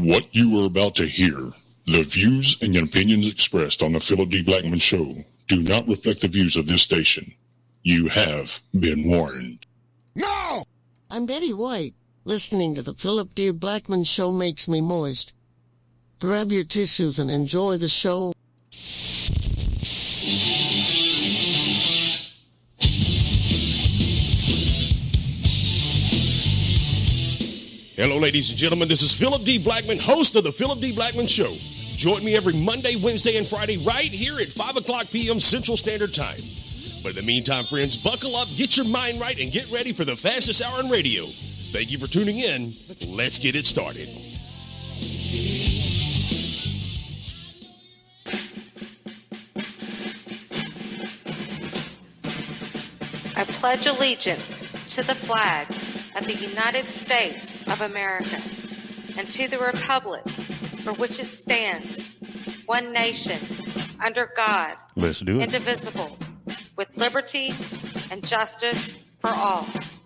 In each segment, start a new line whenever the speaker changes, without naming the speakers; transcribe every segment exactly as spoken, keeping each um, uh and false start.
What you are about to hear, the views and opinions expressed on the Philip D. Blackman Show do not reflect the views of this station. You have been warned.
No! I'm Betty White. Listening to the Philip D. Blackman Show makes me moist. Grab your tissues and enjoy the show.
Hello, ladies and gentlemen. This is Philip D. Blackman, host of the Philip D. Blackman Show. Join me every Monday, Wednesday, and Friday right here at five o'clock p.m. Central Standard Time. But in the meantime, friends, buckle up, get your mind right, and get ready for the fastest hour in radio. Thank you for tuning in. Let's get it started.
I pledge allegiance to the flag of the United States of America and to the republic for which it stands, one nation, under God,
Let's do it.
indivisible, with liberty and justice for all.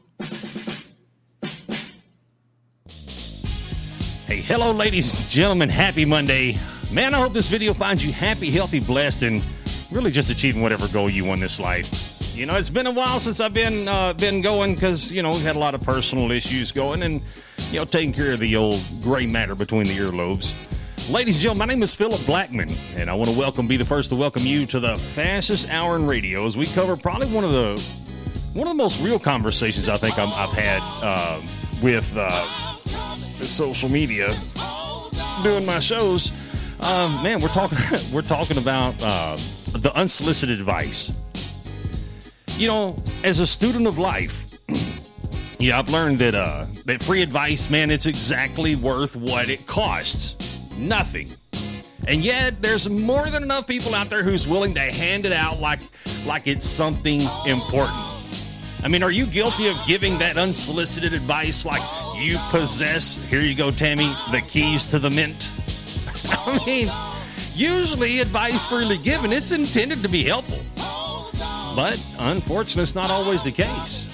Hey, hello, ladies and gentlemen. Happy Monday. Man, I hope this video finds you happy, healthy, blessed, and really just achieving whatever goal you want in this life. You know, it's been a while since I've been uh, been going because, you know, we've had a lot of personal issues going and, you know, taking care of the old gray matter between the earlobes. Ladies and gentlemen, my name is Philip Blackman, and I want to welcome, be the first to welcome you to the fastest hour in radio as we cover probably one of the one of the most real conversations I think I'm, I've had uh, with uh, social media doing my shows. Um, man, we're talking we're talking about uh, the unsolicited advice. You know, as a student of life, yeah, I've learned that uh, that free advice, man, it's exactly worth what it costs. Nothing. And yet, there's more than enough people out there who's willing to hand it out like like it's something important. I mean, are you guilty of giving that unsolicited advice like you possess, here you go, Tammy, the keys to the mint? I mean, usually advice freely given, it's intended to be helpful. But, unfortunately, it's not always the case.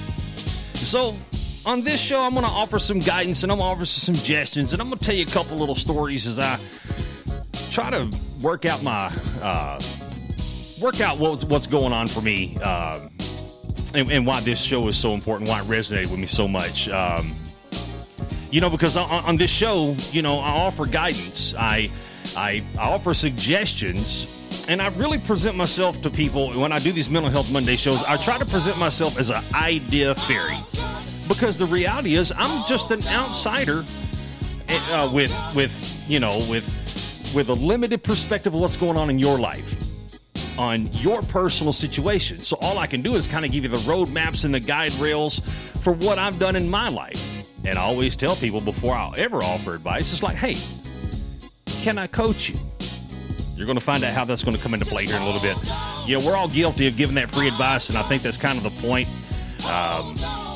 So, on this show, I'm going to offer some guidance, and I'm going to offer some suggestions, and I'm going to tell you a couple little stories as I try to work out my, uh, work out what's, what's going on for me, uh, and, and why this show is so important, why it resonated with me so much. Um, you know, because on, on this show, you know, I offer guidance. I, I, I offer suggestions. And I really present myself to people when I do these Mental Health Monday shows. I try to present myself as an idea fairy, because the reality is I'm just an outsider uh, with with you know with with a limited perspective of what's going on in your life, on your personal situation. So all I can do is kind of give you the roadmaps and the guide rails for what I've done in my life. And I always tell people before I'll ever offer advice, it's like, hey, can I coach you? You're going to find out how that's going to come into play here in a little bit. Yeah, we're all guilty of giving that free advice, and I think that's kind of the point. Um,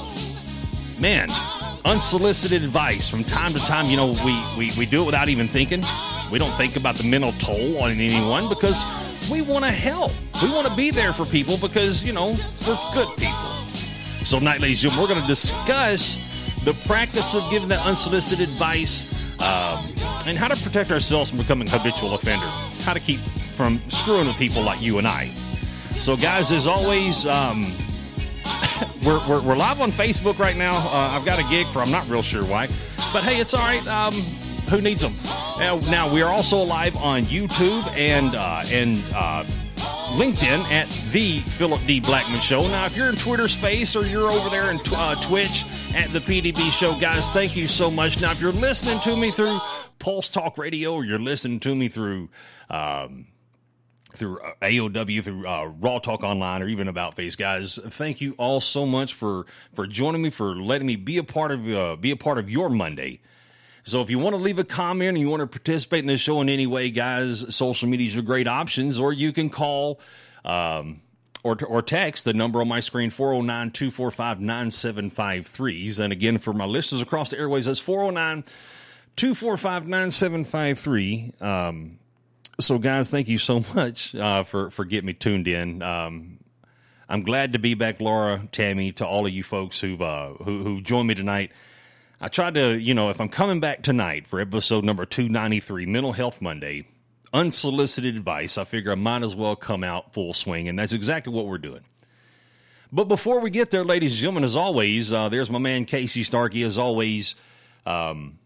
man, unsolicited advice from time to time, you know, we, we, we do it without even thinking. We don't think about the mental toll on anyone because we want to help. We want to be there for people because, you know, we're good people. So tonight, ladies and gentlemen, we're going to discuss the practice of giving that unsolicited advice, um, and how to protect ourselves from becoming habitual offender. How to keep from screwing with people like you and I. So, guys, as always, um, we're, we're we're live on Facebook right now. Uh, I've got a gig for I'm not real sure why, but hey, it's all right. Um, who needs them? Now, now we are also live on YouTube and uh, and uh, LinkedIn at the Philip D. Blackman Show. Now, if you're in Twitter space or you're over there in tw- uh, Twitch at the P D B Show, guys, thank you so much. Now, if you're listening to me through Pulse Talk Radio, or you're listening to me through um, through A O W, through uh, Raw Talk Online, or even About Face, guys, thank you all so much for for joining me, for letting me be a part of uh, be a part of your Monday. So if you want to leave a comment and you want to participate in this show in any way, guys, social media are great options, or you can call um, or or text the number on my screen, four oh nine, two four five, nine seven five three. And again, for my listeners across the airways, that's four oh nine, two four five, nine seven five three. Um, so, guys, thank you so much uh, for, for getting me tuned in. Um, I'm glad to be back, Laura, Tammy, to all of you folks who've, uh, who, who joined me tonight. I tried to, you know, if I'm coming back tonight for episode number two ninety-three, Mental Health Monday, unsolicited advice, I figure I might as well come out full swing, and that's exactly what we're doing. But before we get there, ladies and gentlemen, as always, uh, there's my man Casey Starkey. As always, um,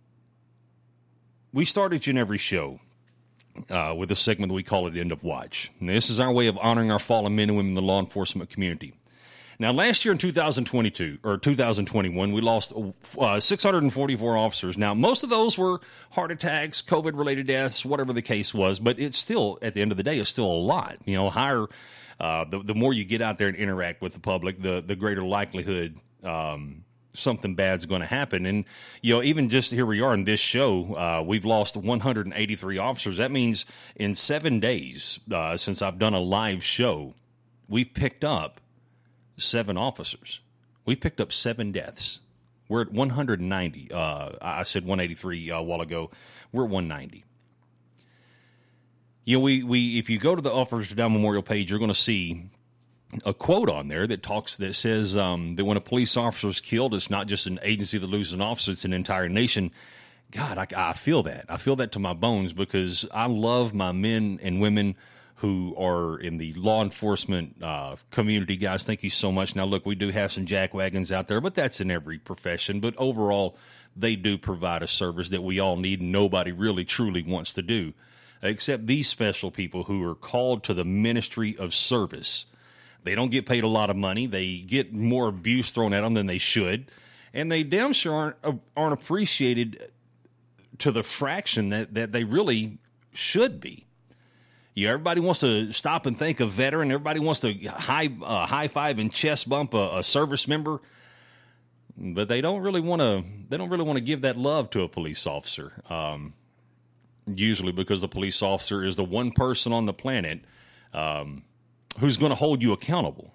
we start each and every show uh, with a segment that we call it End of Watch. And this is our way of honoring our fallen men and women in the law enforcement community. Now, last year in two thousand twenty-two, or two thousand twenty-one, we lost uh, six hundred forty-four officers. Now, most of those were heart attacks, COVID-related deaths, whatever the case was, but it's still, at the end of the day, it's still a lot. You know, higher... Uh, the, the more you get out there and interact with the public, the, the greater likelihood um, something bad's going to happen. And, you know, even just here we are in this show, uh, we've lost one hundred eighty-three officers. That means in seven days uh, since I've done a live show, we've picked up seven officers. We've picked up seven deaths. We're at one hundred ninety. Uh, I said one eighty-three a while ago. We're at one ninety. You know, we, we if you go to the Officers Down Memorial page, you're going to see a quote on there that talks that says um, that when a police officer is killed, it's not just an agency that loses an officer; it's an entire nation. God, I, I feel that. I feel that to my bones because I love my men and women who are in the law enforcement uh, community. Guys, thank you so much. Now, look, we do have some jackwagons out there, but that's in every profession. But overall, they do provide a service that we all need and nobody really truly wants to do. Except these special people who are called to the ministry of service. They don't get paid a lot of money. They get more abuse thrown at them than they should. And they damn sure aren't, aren't appreciated to the fraction that, that they really should be. You know, everybody wants to stop and thank a veteran. Everybody wants to high, uh, high five and chest bump a, a service member. But they don't really want to, they don't really want to give that love to a police officer. Um, Usually because the police officer is the one person on the planet um, who's going to hold you accountable.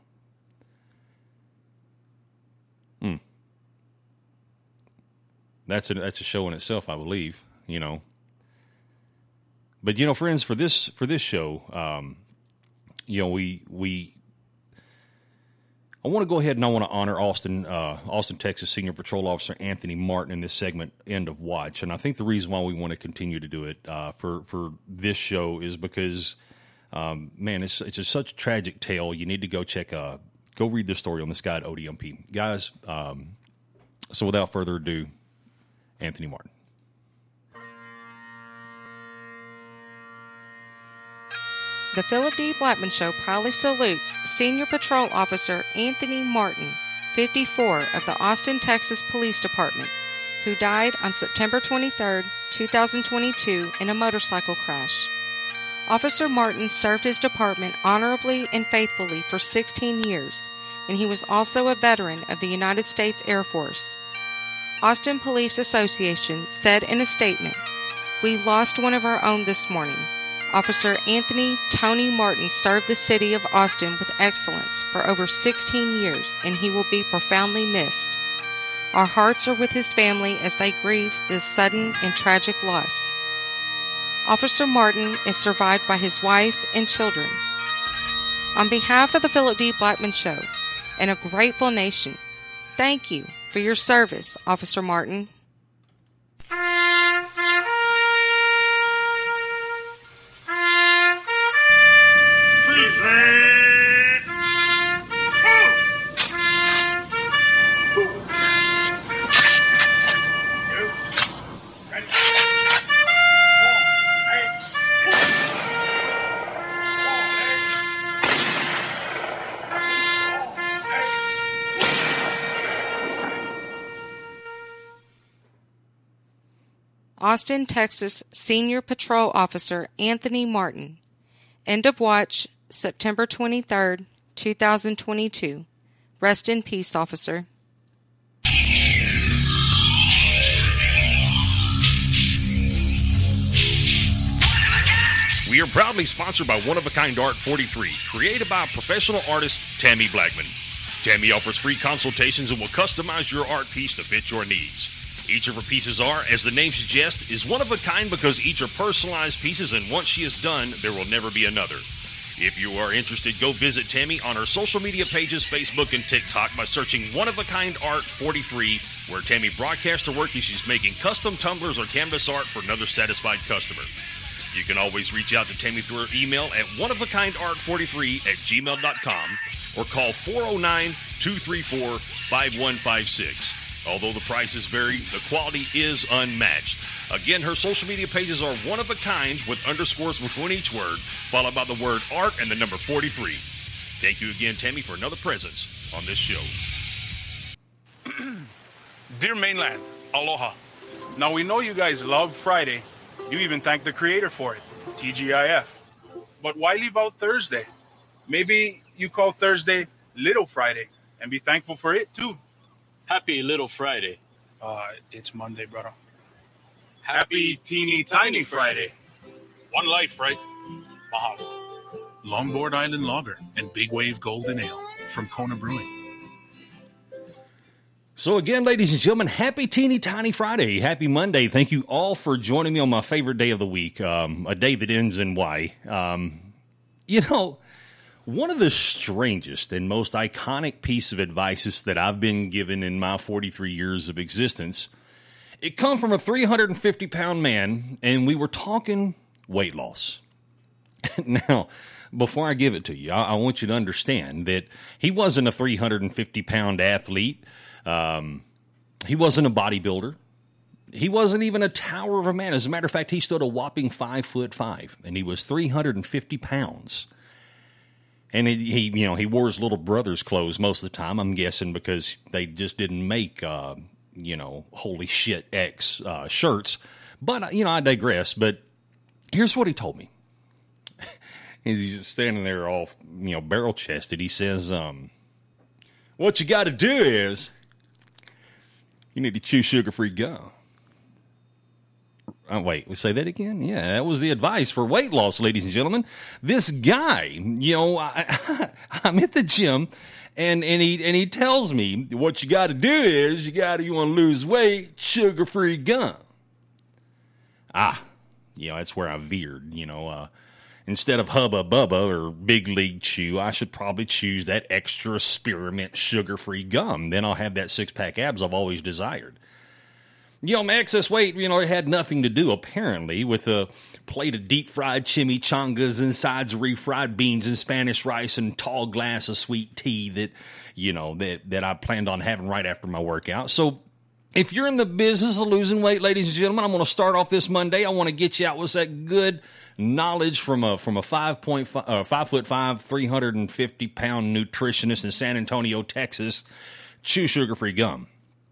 Hmm. That's a, that's a show in itself, I believe, you know. But, you know, friends, for this for this show, um, you know, we we I want to go ahead and I want to honor Austin, uh, Austin, Texas Senior Patrol Officer Anthony Martin in this segment, End of Watch. And I think the reason why we want to continue to do it uh, for, for this show is because, um, man, it's it's just such a tragic tale. You need to go check, uh, go read the story on this guy at O D M P. Guys, um, so without further ado, Anthony Martin.
The Philip D. Blackman Show proudly salutes Senior Patrol Officer Anthony Martin, fifty-four, of the Austin, Texas Police Department, who died on September twenty-third, two thousand twenty-two in a motorcycle crash. Officer Martin served his department honorably and faithfully for sixteen years, and he was also a veteran of the United States Air Force. Austin Police Association said in a statement, "We lost one of our own this morning. Officer Anthony Tony Martin served the city of Austin with excellence for over sixteen years, and he will be profoundly missed. Our hearts are with his family as they grieve this sudden and tragic loss." Officer Martin is survived by his wife and children. On behalf of the Philip D. Blackman Show and a grateful nation, thank you for your service, Officer Martin. Austin, Texas Senior Patrol Officer Anthony Martin. End of Watch, September twenty-third, two thousand twenty-two. Rest in peace, officer.
We are proudly sponsored by One of a Kind Art forty-three, created by professional artist Tammy Blackman. Tammy offers free consultations and will customize your art piece to fit your needs. Each of her pieces are, as the name suggests, is one of a kind because each are personalized pieces, and once she is done, there will never be another. If you are interested, go visit Tammy on her social media pages, Facebook and TikTok, by searching One of a Kind Art forty-three, where Tammy broadcasts her work as she's making custom tumblers or canvas art for another satisfied customer. You can always reach out to Tammy through her email at one of a kind art forty-three at gmail dot com or call four oh nine, two three four, five one five six. Although the prices vary, the quality is unmatched. Again, her social media pages are one of a kind with underscores between each word, followed by the word art and the number forty-three. Thank you again, Tammy, for another presence on this show.
Dear Mainland, aloha. Now, we know you guys love Friday. You even thank the creator for it, T G I F. But why leave out Thursday? Maybe you call Thursday Little Friday and be thankful for it, too.
Happy Little Friday.
Uh, it's Monday, brother. Happy Teeny Tiny Friday.
One life, right?
Mahalo.
Longboard Island Lager and Big Wave Golden Ale from Kona Brewing.
So again, ladies and gentlemen, happy Teeny Tiny Friday. Happy Monday. Thank you all for joining me on my favorite day of the week, um, a day that ends in Y. Um, you know, one of the strangest and most iconic piece of advice that I've been given in my forty-three years of existence, it come from a three hundred fifty pound man, and we were talking weight loss. Now, before I give it to you, I, I want you to understand that he wasn't a three hundred fifty pound athlete. Um, he wasn't a bodybuilder. He wasn't even a tower of a man. As a matter of fact, he stood a whopping five foot five, and he was three hundred fifty pounds. And he, he, you know, he wore his little brother's clothes most of the time, I'm guessing, because they just didn't make, uh, you know, holy shit X uh, shirts. But, you know, I digress. But here's what he told me. He's just standing there all, you know, barrel-chested. He says, um, what you got to do is you need to chew sugar-free gum. Oh, wait, we say that again? Yeah, that was the advice for weight loss, ladies and gentlemen. This guy, you know, I, I'm at the gym, and, and he and he tells me what you got to do is you got to, you want to lose weight, sugar-free gum. Ah, you know, that's where I veered, you know. Uh, instead of Hubba Bubba or Big League Chew, I should probably choose that extra spearmint sugar-free gum. Then I'll have that six-pack abs I've always desired. You know, my excess weight, you know, it had nothing to do, apparently, with a plate of deep-fried chimichangas and sides of refried beans and Spanish rice and tall glass of sweet tea that, you know, that, that I planned on having right after my workout. So if you're in the business of losing weight, ladies and gentlemen, I'm going to start off this Monday. I want to get you out with that good knowledge from a from a five point five, uh, five foot five, three hundred fifty pound nutritionist in San Antonio, Texas. Chew sugar-free gum.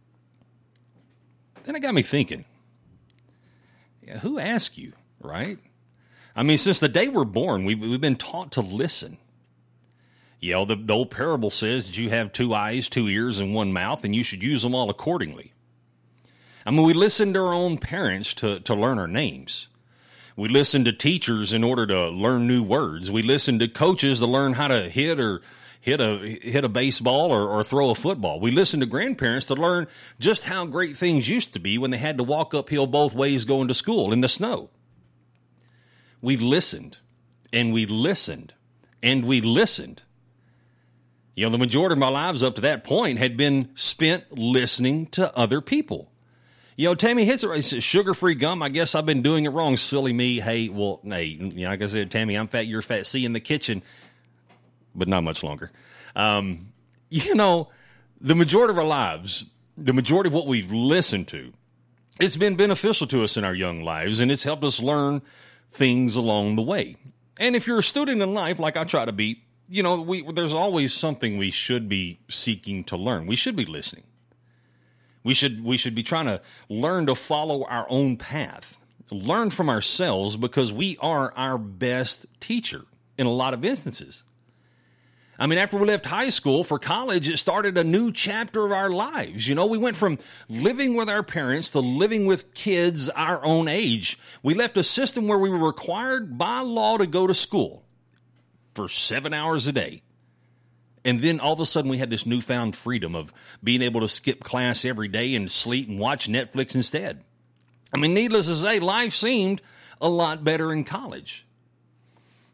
Then it got me thinking, yeah, who asked you, right? I mean, since the day we're born, we've, we've been taught to listen. You know, the, the old parable says that you have two eyes, two ears, and one mouth, and you should use them all accordingly. I mean, we listen to our own parents to, to learn our names. We listen to teachers in order to learn new words. We listen to coaches to learn how to hit or hit a hit a baseball or, or throw a football. We listen to grandparents to learn just how great things used to be when they had to walk uphill both ways going to school in the snow. We listened, and we listened, and we listened. You know, the majority of my lives up to that point had been spent listening to other people. You know, Tammy hits it right. He says, sugar-free gum, I guess I've been doing it wrong. Silly me. Hey, well, hey, you know, like I said, Tammy, I'm fat, you're fat. See you in the kitchen. But not much longer. Um, you know, the majority of our lives, the majority of what we've listened to, it's been beneficial to us in our young lives, and it's helped us learn things along the way. And if you're a student in life, like I try to be, you know, we, there's always something we should be seeking to learn. We should be listening. We should we should be trying to learn to follow our own path, learn from ourselves, because we are our best teacher in a lot of instances. I mean, after we left high school for college, it started a new chapter of our lives. You know, we went from living with our parents to living with kids our own age. We left a system where we were required by law to go to school for seven hours a day. And then all of a sudden we had this newfound freedom of being able to skip class every day and sleep and watch Netflix instead. I mean, needless to say, life seemed a lot better in college.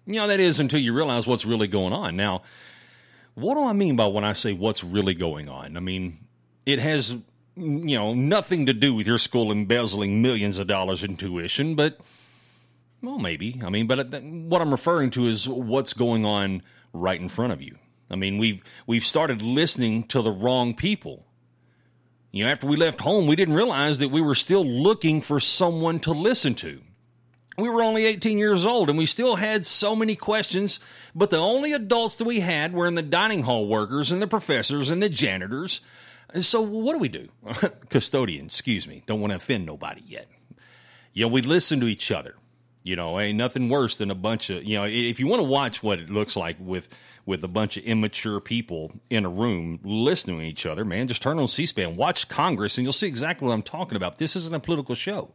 You know, that is until you realize what's really going on. Now, what do I mean by when I say what's really going on? I mean, it has, you know, nothing to do with your school embezzling millions of dollars in tuition, but, well, maybe. I mean, but what I'm referring to is what's going on right in front of you. I mean, we've we've started listening to the wrong people. You know, after we left home, we didn't realize that we were still looking for someone to listen to. We were only eighteen years old, and we still had so many questions, but the only adults that we had were in the dining hall workers and the professors and the janitors. And so what do we do? Custodian, excuse me. Don't want to offend nobody yet. You know, we listen to each other. You know, ain't nothing worse than a bunch of, you know, if you want to watch what it looks like with, with a bunch of immature people in a room listening to each other, man, just turn on C-SPAN, watch Congress, and you'll see exactly what I'm talking about. This isn't a political show.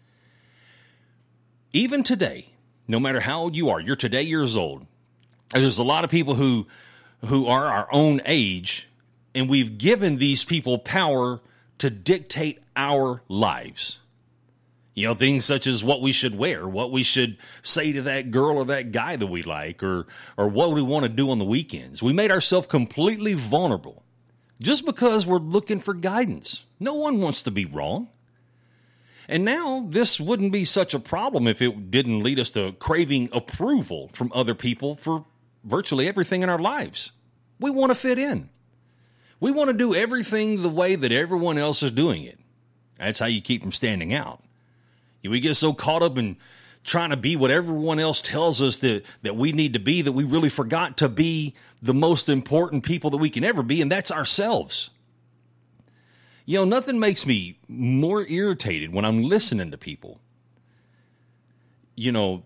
Even today, no matter how old you are, you're today years old. There's a lot of people who who are our own age, and we've given these people power to dictate our lives. You know, things such as what we should wear, what we should say to that girl or that guy that we like, or or what we want to do on the weekends. We made ourselves completely vulnerable just because we're looking for guidance. No one wants to be wrong. And now this wouldn't be such a problem if it didn't lead us to craving approval from other people for virtually everything in our lives. We want to fit in. We want to do everything the way that everyone else is doing it. That's how you keep from standing out. We get so caught up in trying to be what everyone else tells us that, that we need to be that we really forgot to be the most important people that we can ever be, and that's ourselves. You know, nothing makes me more irritated when I'm listening to people. You know,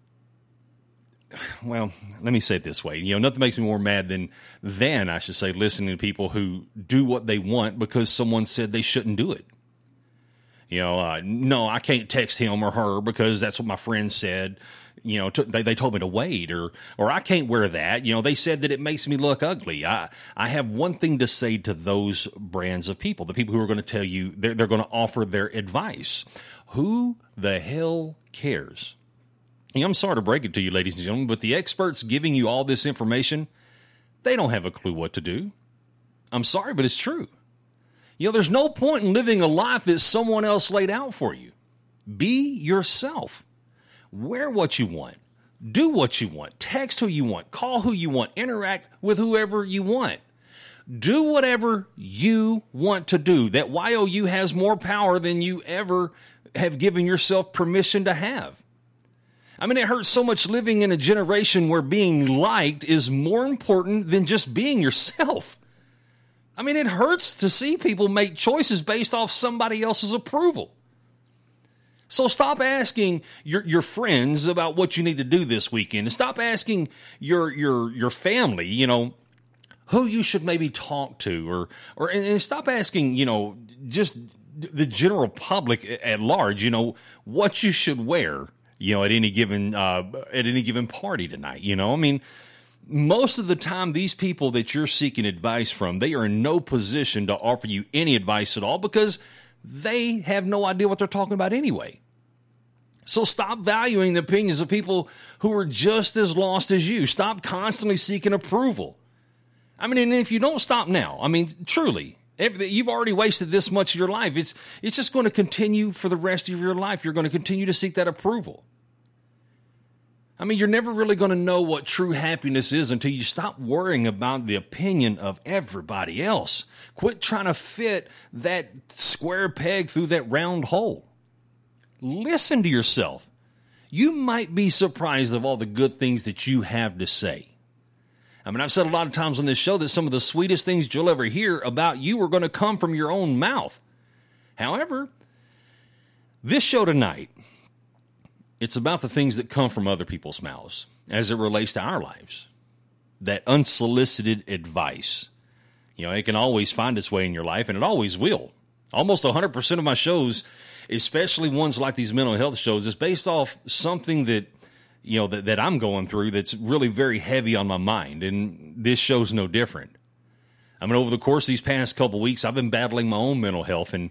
well, let me say it this way. You know, nothing makes me more mad than, than I should say, listening to people who do what they want because someone said they shouldn't do it. You know, uh, no, I can't text him or her because that's what my friend said. You know, t- they, they told me to wait, or or I can't wear that. You know, they said that it makes me look ugly. I I have one thing to say to those brands of people, the people who are going to tell you, they're, they're going to offer their advice. Who the hell cares? You know, I'm sorry to break it to you, ladies and gentlemen, but the experts giving you all this information, they don't have a clue what to do. I'm sorry, but it's true. You know, there's no point in living a life that someone else laid out for you. Be yourself. Wear what you want. Do what you want. Text who you want. Call who you want. Interact with whoever you want. Do whatever you want to do. That Y O U has more power than you ever have given yourself permission to have. I mean, it hurts so much living in a generation where being liked is more important than just being yourself. I mean, it hurts to see people make choices based off somebody else's approval. So stop asking your your friends about what you need to do this weekend, and stop asking your your your family, you know, who you should maybe talk to, or or and stop asking, you know, just the general public at large, you know, what you should wear, you know, at any given uh, at any given party tonight. You know, I mean. Most of the time, these people that you're seeking advice from, they are in no position to offer you any advice at all because they have no idea what they're talking about anyway. So stop valuing the opinions of people who are just as lost as you. Stop constantly seeking approval. I mean, and if you don't stop now, I mean, truly, you've already wasted this much of your life. It's, it's just going to continue for the rest of your life. You're going to continue to seek that approval. I mean, you're never really going to know what true happiness is until you stop worrying about the opinion of everybody else. Quit trying to fit that square peg through that round hole. Listen to yourself. You might be surprised of all the good things that you have to say. I mean, I've said a lot of times on this show that some of the sweetest things you'll ever hear about you are going to come from your own mouth. However, this show tonight, it's about the things that come from other people's mouths as it relates to our lives. That unsolicited advice. You know, it can always find its way in your life, and it always will. Almost one hundred percent of my shows, especially ones like these mental health shows, is based off something that, you know, that, that I'm going through that's really very heavy on my mind, and this show's no different. I mean, over the course of these past couple weeks, I've been battling my own mental health and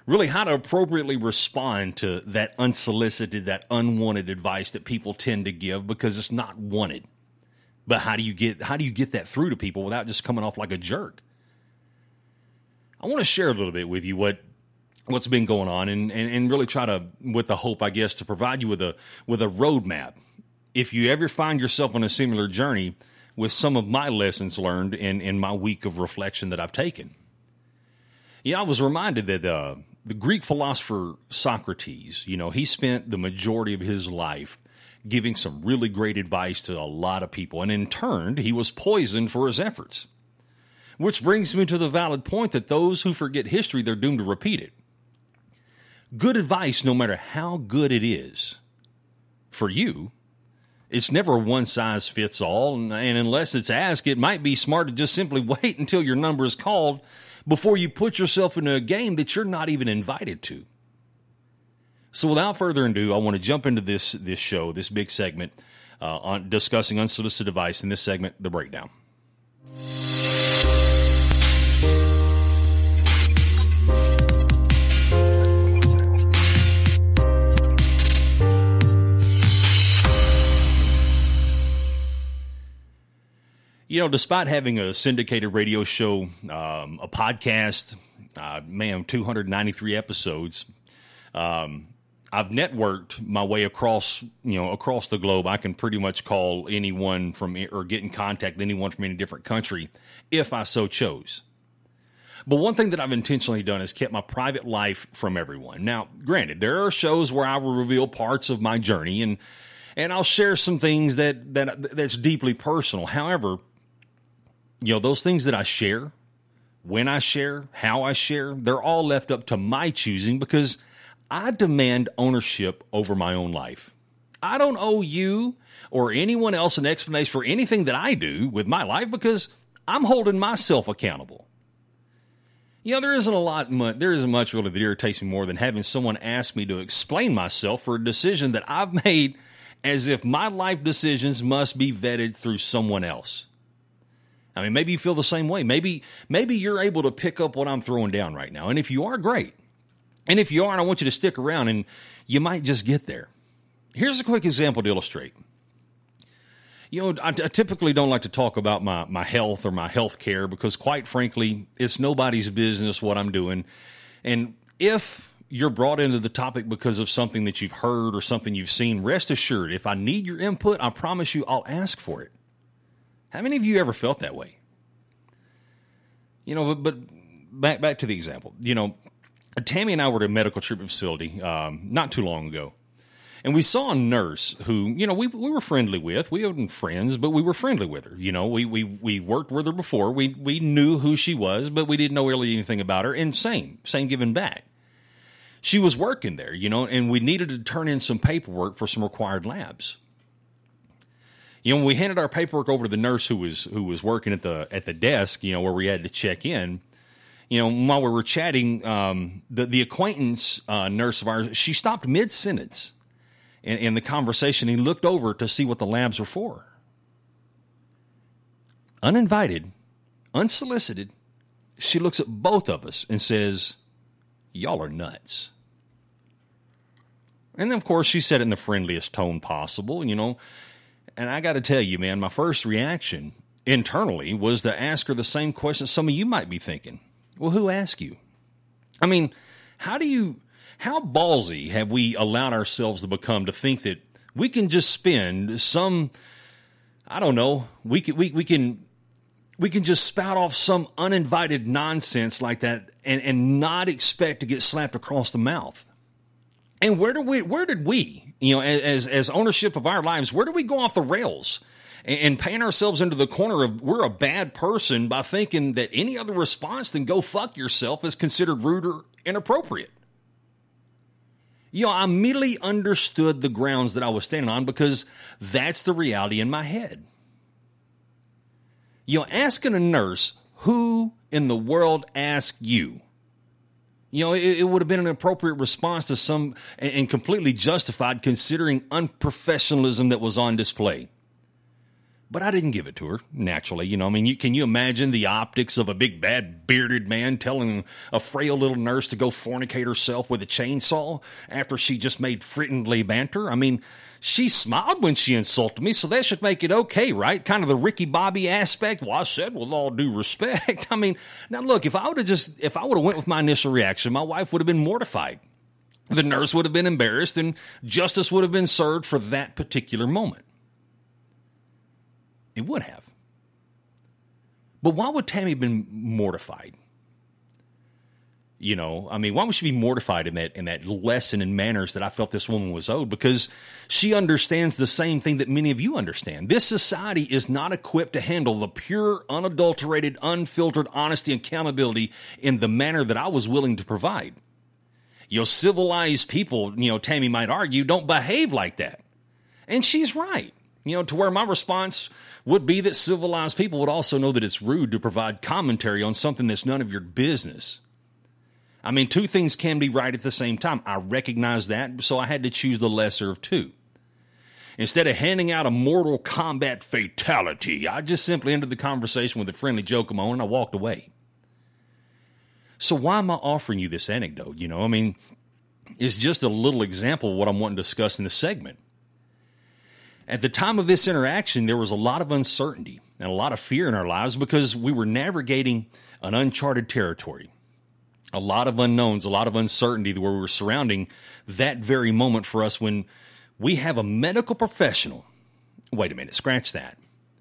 really how to appropriately respond to that unsolicited, that unwanted advice that people tend to give because it's not wanted. But how do you get how do you get that through to people without just coming off like a jerk? I want to share a little bit with you what what's been going on and, and, and really try to, with the hope, I guess, to provide you with a with a roadmap. If you ever find yourself on a similar journey with some of my lessons learned in, in my week of reflection that I've taken. Yeah, I was reminded that uh, the Greek philosopher Socrates, you know, he spent the majority of his life giving some really great advice to a lot of people. And in turn, he was poisoned for his efforts. Which brings me to the valid point that those who forget history, they're doomed to repeat it. Good advice, no matter how good it is, for you, it's never one size fits all. And unless it's asked, it might be smart to just simply wait until your number is called before you put yourself into a game that you're not even invited to. So without further ado, I want to jump into this this show, this big segment uh, on discussing unsolicited advice. In this segment, The Breakdown. You know, despite having a syndicated radio show, um, a podcast, uh, man, two hundred ninety-three episodes, um, I've networked my way across, you know, across the globe. I can pretty much call anyone from, or get in contact with anyone from any different country if I so chose. But one thing that I've intentionally done is kept my private life from everyone. Now, granted, there are shows where I will reveal parts of my journey and, and I'll share some things that, that that's deeply personal. However, you know, those things that I share, when I share, how I share, they're all left up to my choosing because I demand ownership over my own life. I don't owe you or anyone else an explanation for anything that I do with my life because I'm holding myself accountable. You know, there isn't a lot, much, there isn't much really that irritates me more than having someone ask me to explain myself for a decision that I've made as if my life decisions must be vetted through someone else. I mean, maybe you feel the same way. Maybe maybe you're able to pick up what I'm throwing down right now. And if you are, great. And if you aren't, I want you to stick around and you might just get there. Here's a quick example to illustrate. You know, I, I typically don't like to talk about my, my health or my health care because, quite frankly, it's nobody's business what I'm doing. And if you're brought into the topic because of something that you've heard or something you've seen, rest assured, if I need your input, I promise you I'll ask for it. How many of you ever felt that way? You know, but, but back back to the example. You know, Tammy and I were at a medical treatment facility um, not too long ago. And we saw a nurse who, you know, we we were friendly with. We weren't friends, but we were friendly with her. You know, we we we worked with her before. We we knew who she was, but we didn't know really anything about her. And same, same giving back. She was working there, you know, and we needed to turn in some paperwork for some required labs. You know, when we handed our paperwork over to the nurse who was who was working at the at the desk, you know, where we had to check in, you know, while we were chatting, um, the the acquaintance uh, nurse of ours, she stopped mid sentence in, in the conversation. He looked over to see what the labs were for. Uninvited, unsolicited, she looks at both of us and says, "Y'all are nuts." And then, of course, she said it in the friendliest tone possible, you know. And I got to tell you, man, my first reaction internally was to ask her the same question some of you might be thinking. Well, who asked you? I mean, how do you, how ballsy have we allowed ourselves to become to think that we can just spend some, I don't know, we can, we, we can, we can just spout off some uninvited nonsense like that and, and not expect to get slapped across the mouth. And where do we, where did we, you know, as, as ownership of our lives, where do we go off the rails and, and paint ourselves into the corner of we're a bad person by thinking that any other response than go fuck yourself is considered rude or inappropriate? You know, I immediately understood the grounds that I was standing on because that's the reality in my head. You know, asking a nurse, who in the world asked you? You know, it, it would have been an appropriate response to some, and, and completely justified considering unprofessionalism that was on display. But I didn't give it to her, naturally. You know, I mean, you, can you imagine the optics of a big, bad, bearded man telling a frail little nurse to go fornicate herself with a chainsaw after she just made friendly banter? I mean, she smiled when she insulted me, so that should make it okay, right? Kind of the Ricky Bobby aspect. Well, I said with all due respect. I mean, now look, if I would have just, if I would have went with my initial reaction, my wife would have been mortified. The nurse would have been embarrassed, and justice would have been served for that particular moment. It would have. But why would Tammy have been mortified? You know, I mean, why would she be mortified in that in that lesson in manners that I felt this woman was owed? Because she understands the same thing that many of you understand. This society is not equipped to handle the pure, unadulterated, unfiltered honesty and accountability in the manner that I was willing to provide. You know, civilized people, you know, Tammy might argue, don't behave like that. And she's right. You know, to where my response would be that civilized people would also know that it's rude to provide commentary on something that's none of your business. I mean, two things can be right at the same time. I recognize that, so I had to choose the lesser of two. Instead of handing out a Mortal Kombat fatality, I just simply ended the conversation with a friendly joke of my own, and I walked away. So why am I offering you this anecdote? You know, I mean, it's just a little example of what I'm wanting to discuss in this segment. At the time of this interaction, there was a lot of uncertainty and a lot of fear in our lives because we were navigating an uncharted territory. A lot of unknowns, a lot of uncertainty where we were surrounding that very moment for us when we have a medical professional. Wait a minute, scratch that.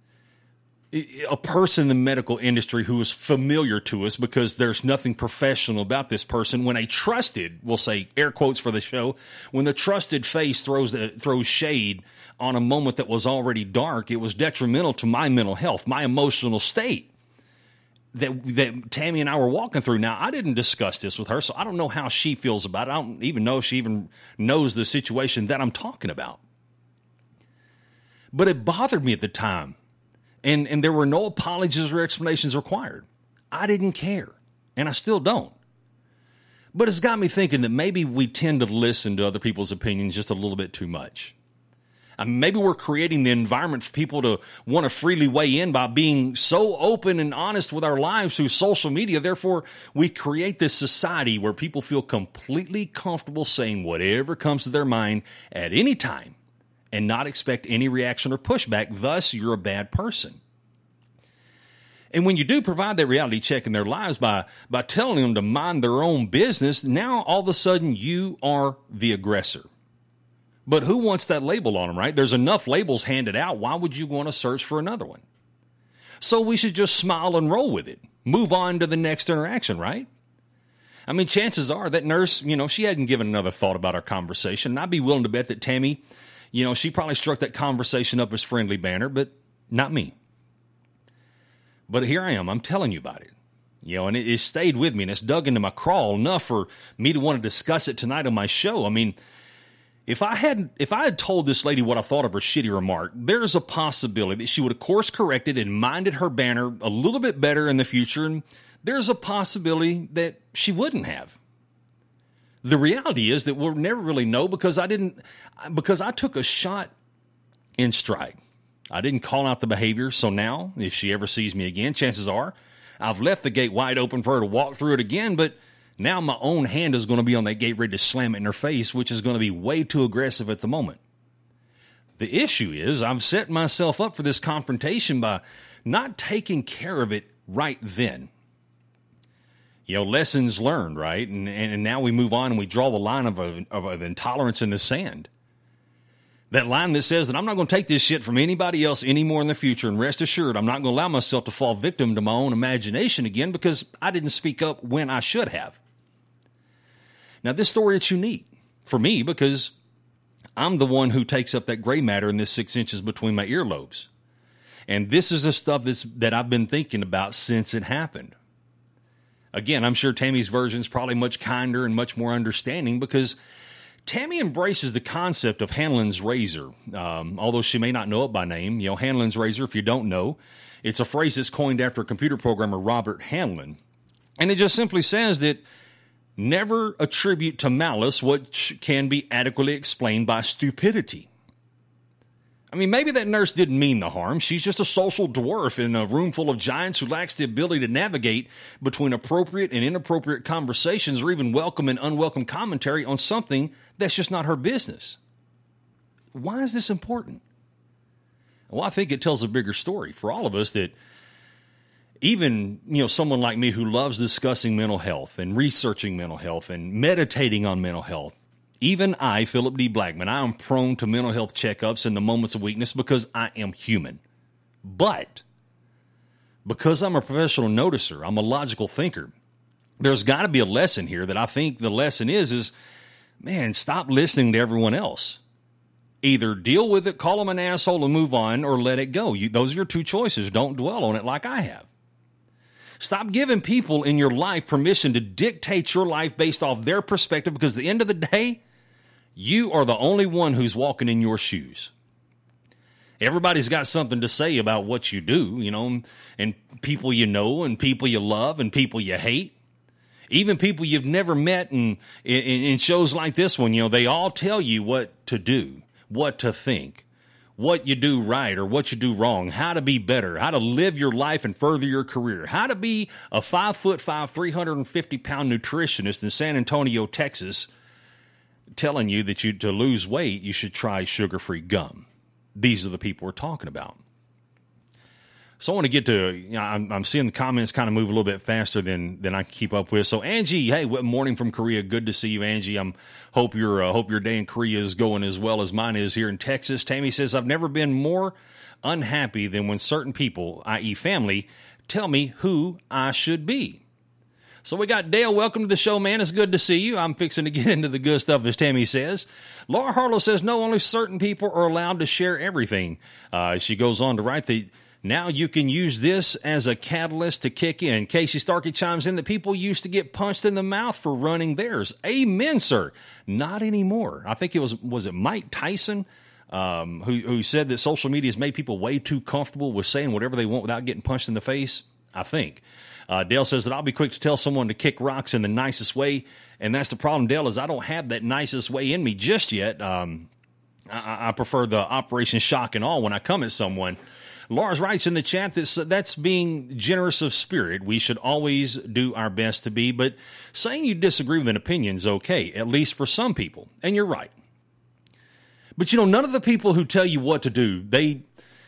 A person in the medical industry who is familiar to us because there's nothing professional about this person. When a trusted, we'll say air quotes for the show, when the trusted face throws the, throws shade on a moment that was already dark, it was detrimental to my mental health, my emotional state that that Tammy and I were walking through. Now, I didn't discuss this with her, so I don't know how she feels about it. I don't even know if she even knows the situation that I'm talking about. But it bothered me at the time. And and there were no apologies or explanations required. I didn't care, and I still don't. But it's got me thinking that maybe we tend to listen to other people's opinions just a little bit too much. I mean, maybe we're creating the environment for people to want to freely weigh in by being so open and honest with our lives through social media. Therefore, we create this society where people feel completely comfortable saying whatever comes to their mind at any time, and not expect any reaction or pushback. Thus, you're a bad person. And when you do provide that reality check in their lives by, by telling them to mind their own business, now all of a sudden you are the aggressor. But who wants that label on them, right? There's enough labels handed out. Why would you want to search for another one? So we should just smile and roll with it. Move on to the next interaction, right? I mean, chances are that nurse, you know, she hadn't given another thought about our conversation. And I'd be willing to bet that Tammy, you know, she probably struck that conversation up as friendly banter, but not me. But here I am. I'm telling you about it. You know, and it, it stayed with me, and it's dug into my crawl enough for me to want to discuss it tonight on my show. I mean, if I had if I had told this lady what I thought of her shitty remark, there's a possibility that she would have course corrected and minded her banner a little bit better in the future, and there's a possibility that she wouldn't have. The reality is that we'll never really know because I didn't, because I took a shot in stride. I didn't call out the behavior, so now, if she ever sees me again, chances are I've left the gate wide open for her to walk through it again, but now my own hand is going to be on that gate ready to slam it in her face, which is going to be way too aggressive at the moment. The issue is I've set myself up for this confrontation by not taking care of it right then. You know, lessons learned, right? And, and now we move on and we draw the line of, a, of, of intolerance in the sand. That line that says that I'm not going to take this shit from anybody else anymore in the future, and rest assured, I'm not going to allow myself to fall victim to my own imagination again because I didn't speak up when I should have. Now, this story, it's unique for me because I'm the one who takes up that gray matter in this six inches between my earlobes. And this is the stuff that's, that I've been thinking about since it happened. Again, I'm sure Tammy's version is probably much kinder and much more understanding because Tammy embraces the concept of Hanlon's razor, um, although she may not know it by name. You know, Hanlon's razor, if you don't know, it's a phrase that's coined after computer programmer Robert Hanlon. And it just simply says that never attribute to malice what can be adequately explained by stupidity. I mean, maybe that nurse didn't mean the harm. She's just a social dwarf in a room full of giants who lacks the ability to navigate between appropriate and inappropriate conversations or even welcome and unwelcome commentary on something that's just not her business. Why is this important? Well, I think it tells a bigger story for all of us that even, you know, someone like me who loves discussing mental health and researching mental health and meditating on mental health, even I, Philip D. Blackman, I am prone to mental health checkups in the moments of weakness because I am human. But because I'm a professional noticer, I'm a logical thinker, there's got to be a lesson here that I think the lesson is, is, man, stop listening to everyone else. Either deal with it, call them an asshole and move on, or let it go. You, those are your two choices. Don't dwell on it like I have. Stop giving people in your life permission to dictate your life based off their perspective, because at the end of the day, you are the only one who's walking in your shoes. Everybody's got something to say about what you do, you know, and people you know and people you love and people you hate. Even people you've never met in, in, in shows like this one, you know, they all tell you what to do, what to think, what you do right or what you do wrong, how to be better, how to live your life and further your career, how to be a five foot five, three hundred fifty pound nutritionist in San Antonio, Texas, telling you that you to lose weight, you should try sugar-free gum. These are the people we're talking about. So I want to get to, you know, I'm, I'm seeing the comments kind of move a little bit faster than than I can keep up with. So Angie, hey, what morning from Korea? Good to see you, Angie. I'm hope your uh, hope your day in Korea is going as well as mine is here in Texas. Tammy says, I've never been more unhappy than when certain people, that is family, tell me who I should be. So we got Dale. Welcome to the show, man. It's good to see you. I'm fixing to get into the good stuff, as Tammy says. Laura Harlow says, no, only certain people are allowed to share everything. Uh, she goes on to write that now you can use this as a catalyst to kick in. Casey Starkey chimes in that people used to get punched in the mouth for running theirs. Amen, sir. Not anymore. I think it was, was it Mike Tyson um, who, who said that social media has made people way too comfortable with saying whatever they want without getting punched in the face? I think. Uh, Dale says that I'll be quick to tell someone to kick rocks in the nicest way. And that's the problem, Dale, is I don't have that nicest way in me just yet. Um, I, I prefer the Operation Shock and Awe when I come at someone. Lars writes in the chat that that's being generous of spirit. We should always do our best to be, but saying you disagree with an opinion is okay, at least for some people. And you're right. But, you know, none of the people who tell you what to do, they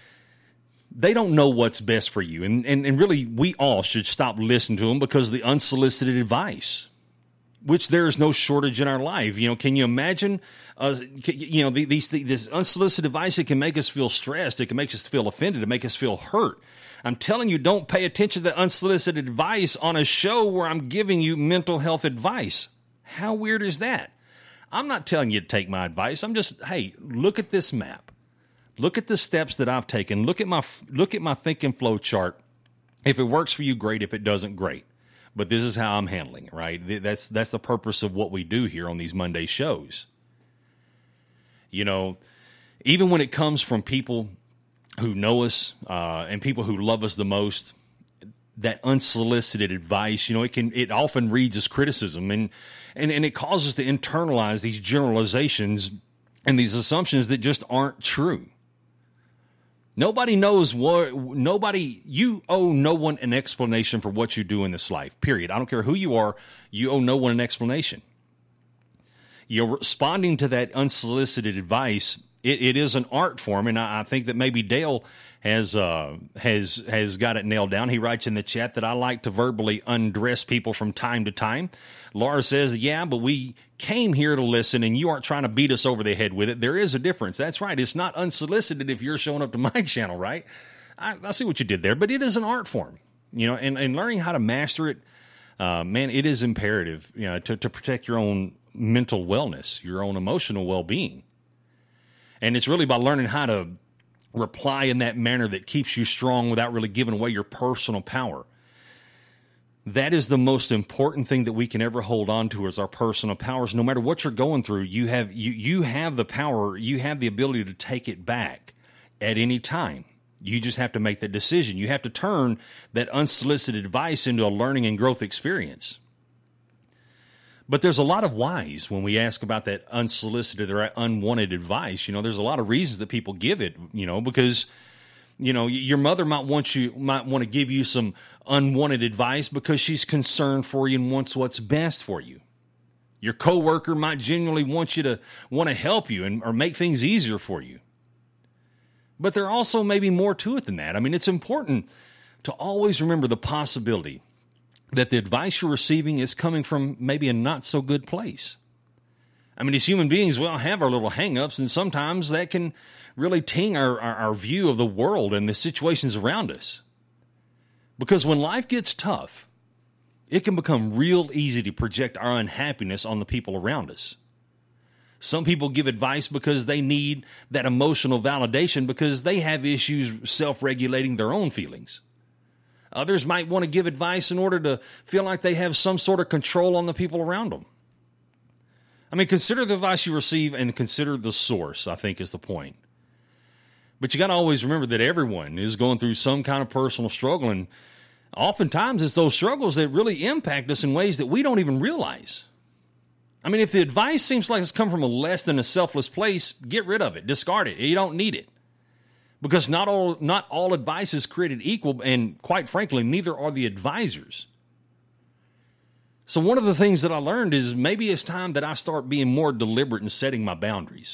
they don't know what's best for you. And, and, and really, we all should stop listening to them because of the unsolicited advice, which there is no shortage in our life. You know, can you imagine, uh, you know, these, these, this unsolicited advice, it can make us feel stressed. It can make us feel offended. It make us feel hurt. I'm telling you, don't pay attention to unsolicited advice on a show where I'm giving you mental health advice. How weird is that? I'm not telling you to take my advice. I'm just, hey, look at this map. Look at the steps that I've taken. Look at my, look at my think and flow chart. If it works for you, great. If it doesn't, great. But this is how I'm handling it, right? That's that's the purpose of what we do here on these Monday shows. You know, even when it comes from people who know us uh, and people who love us the most, that unsolicited advice, you know, it can it often reads as criticism, and and and it causes us to internalize these generalizations and these assumptions that just aren't true. Nobody knows what, nobody, you owe no one an explanation for what you do in this life, period. I don't care who you are, you owe no one an explanation. You're responding to that unsolicited advice. It, it is an art form, and I, I think that maybe Dale has uh, has has got it nailed down. He writes in the chat that I like to verbally undress people from time to time. Laura says, yeah, but we came here to listen, and you aren't trying to beat us over the head with it. There is a difference. That's right. It's not unsolicited if you're showing up to my channel, right? I, I see what you did there, but it is an art form, you know, and, and learning how to master it, uh, man, it is imperative, you know, to, to protect your own mental wellness, your own emotional well-being. And it's really by learning how to reply in that manner that keeps you strong without really giving away your personal power. That is the most important thing that we can ever hold on to, is our personal powers. No matter what you're going through, you have you you have the power, you have the ability to take it back at any time. You just have to make that decision. You have to turn that unsolicited advice into a learning and growth experience. But there's a lot of whys when we ask about that unsolicited or unwanted advice. You know, there's a lot of reasons that people give it, you know, because, you know, your mother might want you, might want to give you some unwanted advice because she's concerned for you and wants what's best for you. Your coworker might genuinely want you to want to help you and or make things easier for you. But there also may be more to it than that. I mean, it's important to always remember the possibility that the advice you're receiving is coming from maybe a not so good place. I mean, as human beings, we all have our little hang-ups, and sometimes that can really ting our, our, our view of the world and the situations around us. Because when life gets tough, it can become real easy to project our unhappiness on the people around us. Some people give advice because they need that emotional validation because they have issues self-regulating their own feelings. Others might want to give advice in order to feel like they have some sort of control on the people around them. I mean, consider the advice you receive and consider the source, I think is the point. But you got to always remember that everyone is going through some kind of personal struggle, and oftentimes it's those struggles that really impact us in ways that we don't even realize. I mean, if the advice seems like it's come from a less than a selfless place, get rid of it, discard it. You don't need it. Because not all not all advice is created equal, and quite frankly, neither are the advisors. So one of the things that I learned is maybe it's time that I start being more deliberate in setting my boundaries.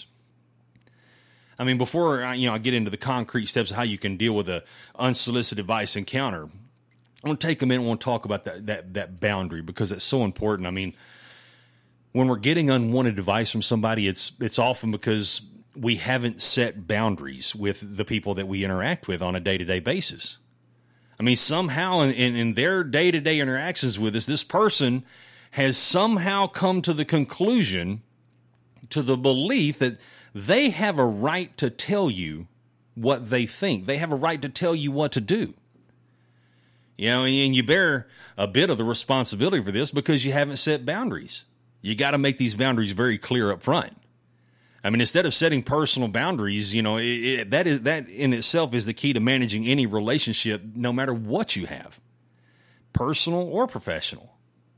I mean, before I, you know, I get into the concrete steps of how you can deal with an unsolicited advice encounter, I want to take a minute and want to talk about that, that, that boundary because it's so important. I mean, when we're getting unwanted advice from somebody, it's it's often because we haven't set boundaries with the people that we interact with on a day-to-day basis. I mean, somehow in, in, in their day-to-day interactions with us, this person has somehow come to the conclusion, to the belief that they have a right to tell you what they think. They have a right to tell you what to do. You know, and you bear a bit of the responsibility for this because you haven't set boundaries. You got to make these boundaries very clear up front. I mean, instead of setting personal boundaries, you know, it, it, that is that in itself is the key to managing any relationship, no matter what you have, personal or professional.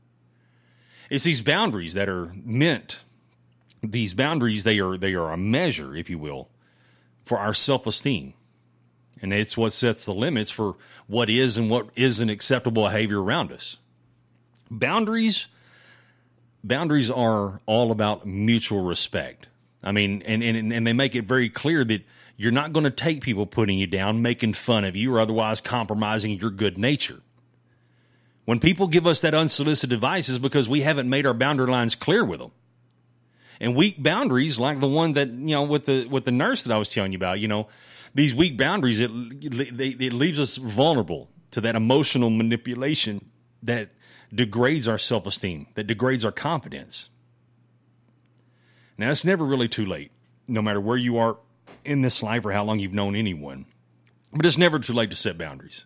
It's these boundaries that are meant. These boundaries, they are they are a measure, if you will, for our self-esteem. And it's what sets the limits for what is and what isn't acceptable behavior around us. Boundaries, boundaries are all about mutual respect. I mean, and, and, and they make it very clear that you're not going to take people putting you down, making fun of you, or otherwise compromising your good nature. When people give us that unsolicited advice, it's because we haven't made our boundary lines clear with them. And weak boundaries, like the one that, you know, with the with the nurse that I was telling you about, you know, these weak boundaries, it, it, it leaves us vulnerable to that emotional manipulation that degrades our self-esteem, that degrades our confidence. Now, it's never really too late, no matter where you are in this life or how long you've known anyone. But it's never too late to set boundaries.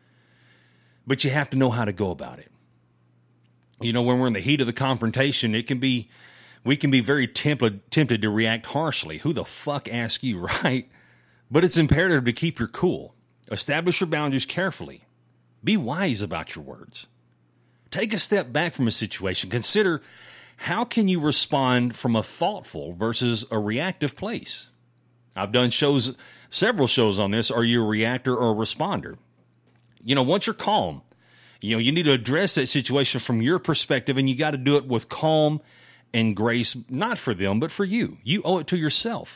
But you have to know how to go about it. You know, when we're in the heat of the confrontation, it can be, we can be very tempted, tempted to react harshly. Who the fuck asked you, right? But it's imperative to keep your cool. Establish your boundaries carefully. Be wise about your words. Take a step back from a situation. Consider, how can you respond from a thoughtful versus a reactive place? I've done shows, several shows on this. Are you a reactor or a responder? You know, once you're calm, you know, you need to address that situation from your perspective, and you got to do it with calm and grace, not for them, but for you. You owe it to yourself.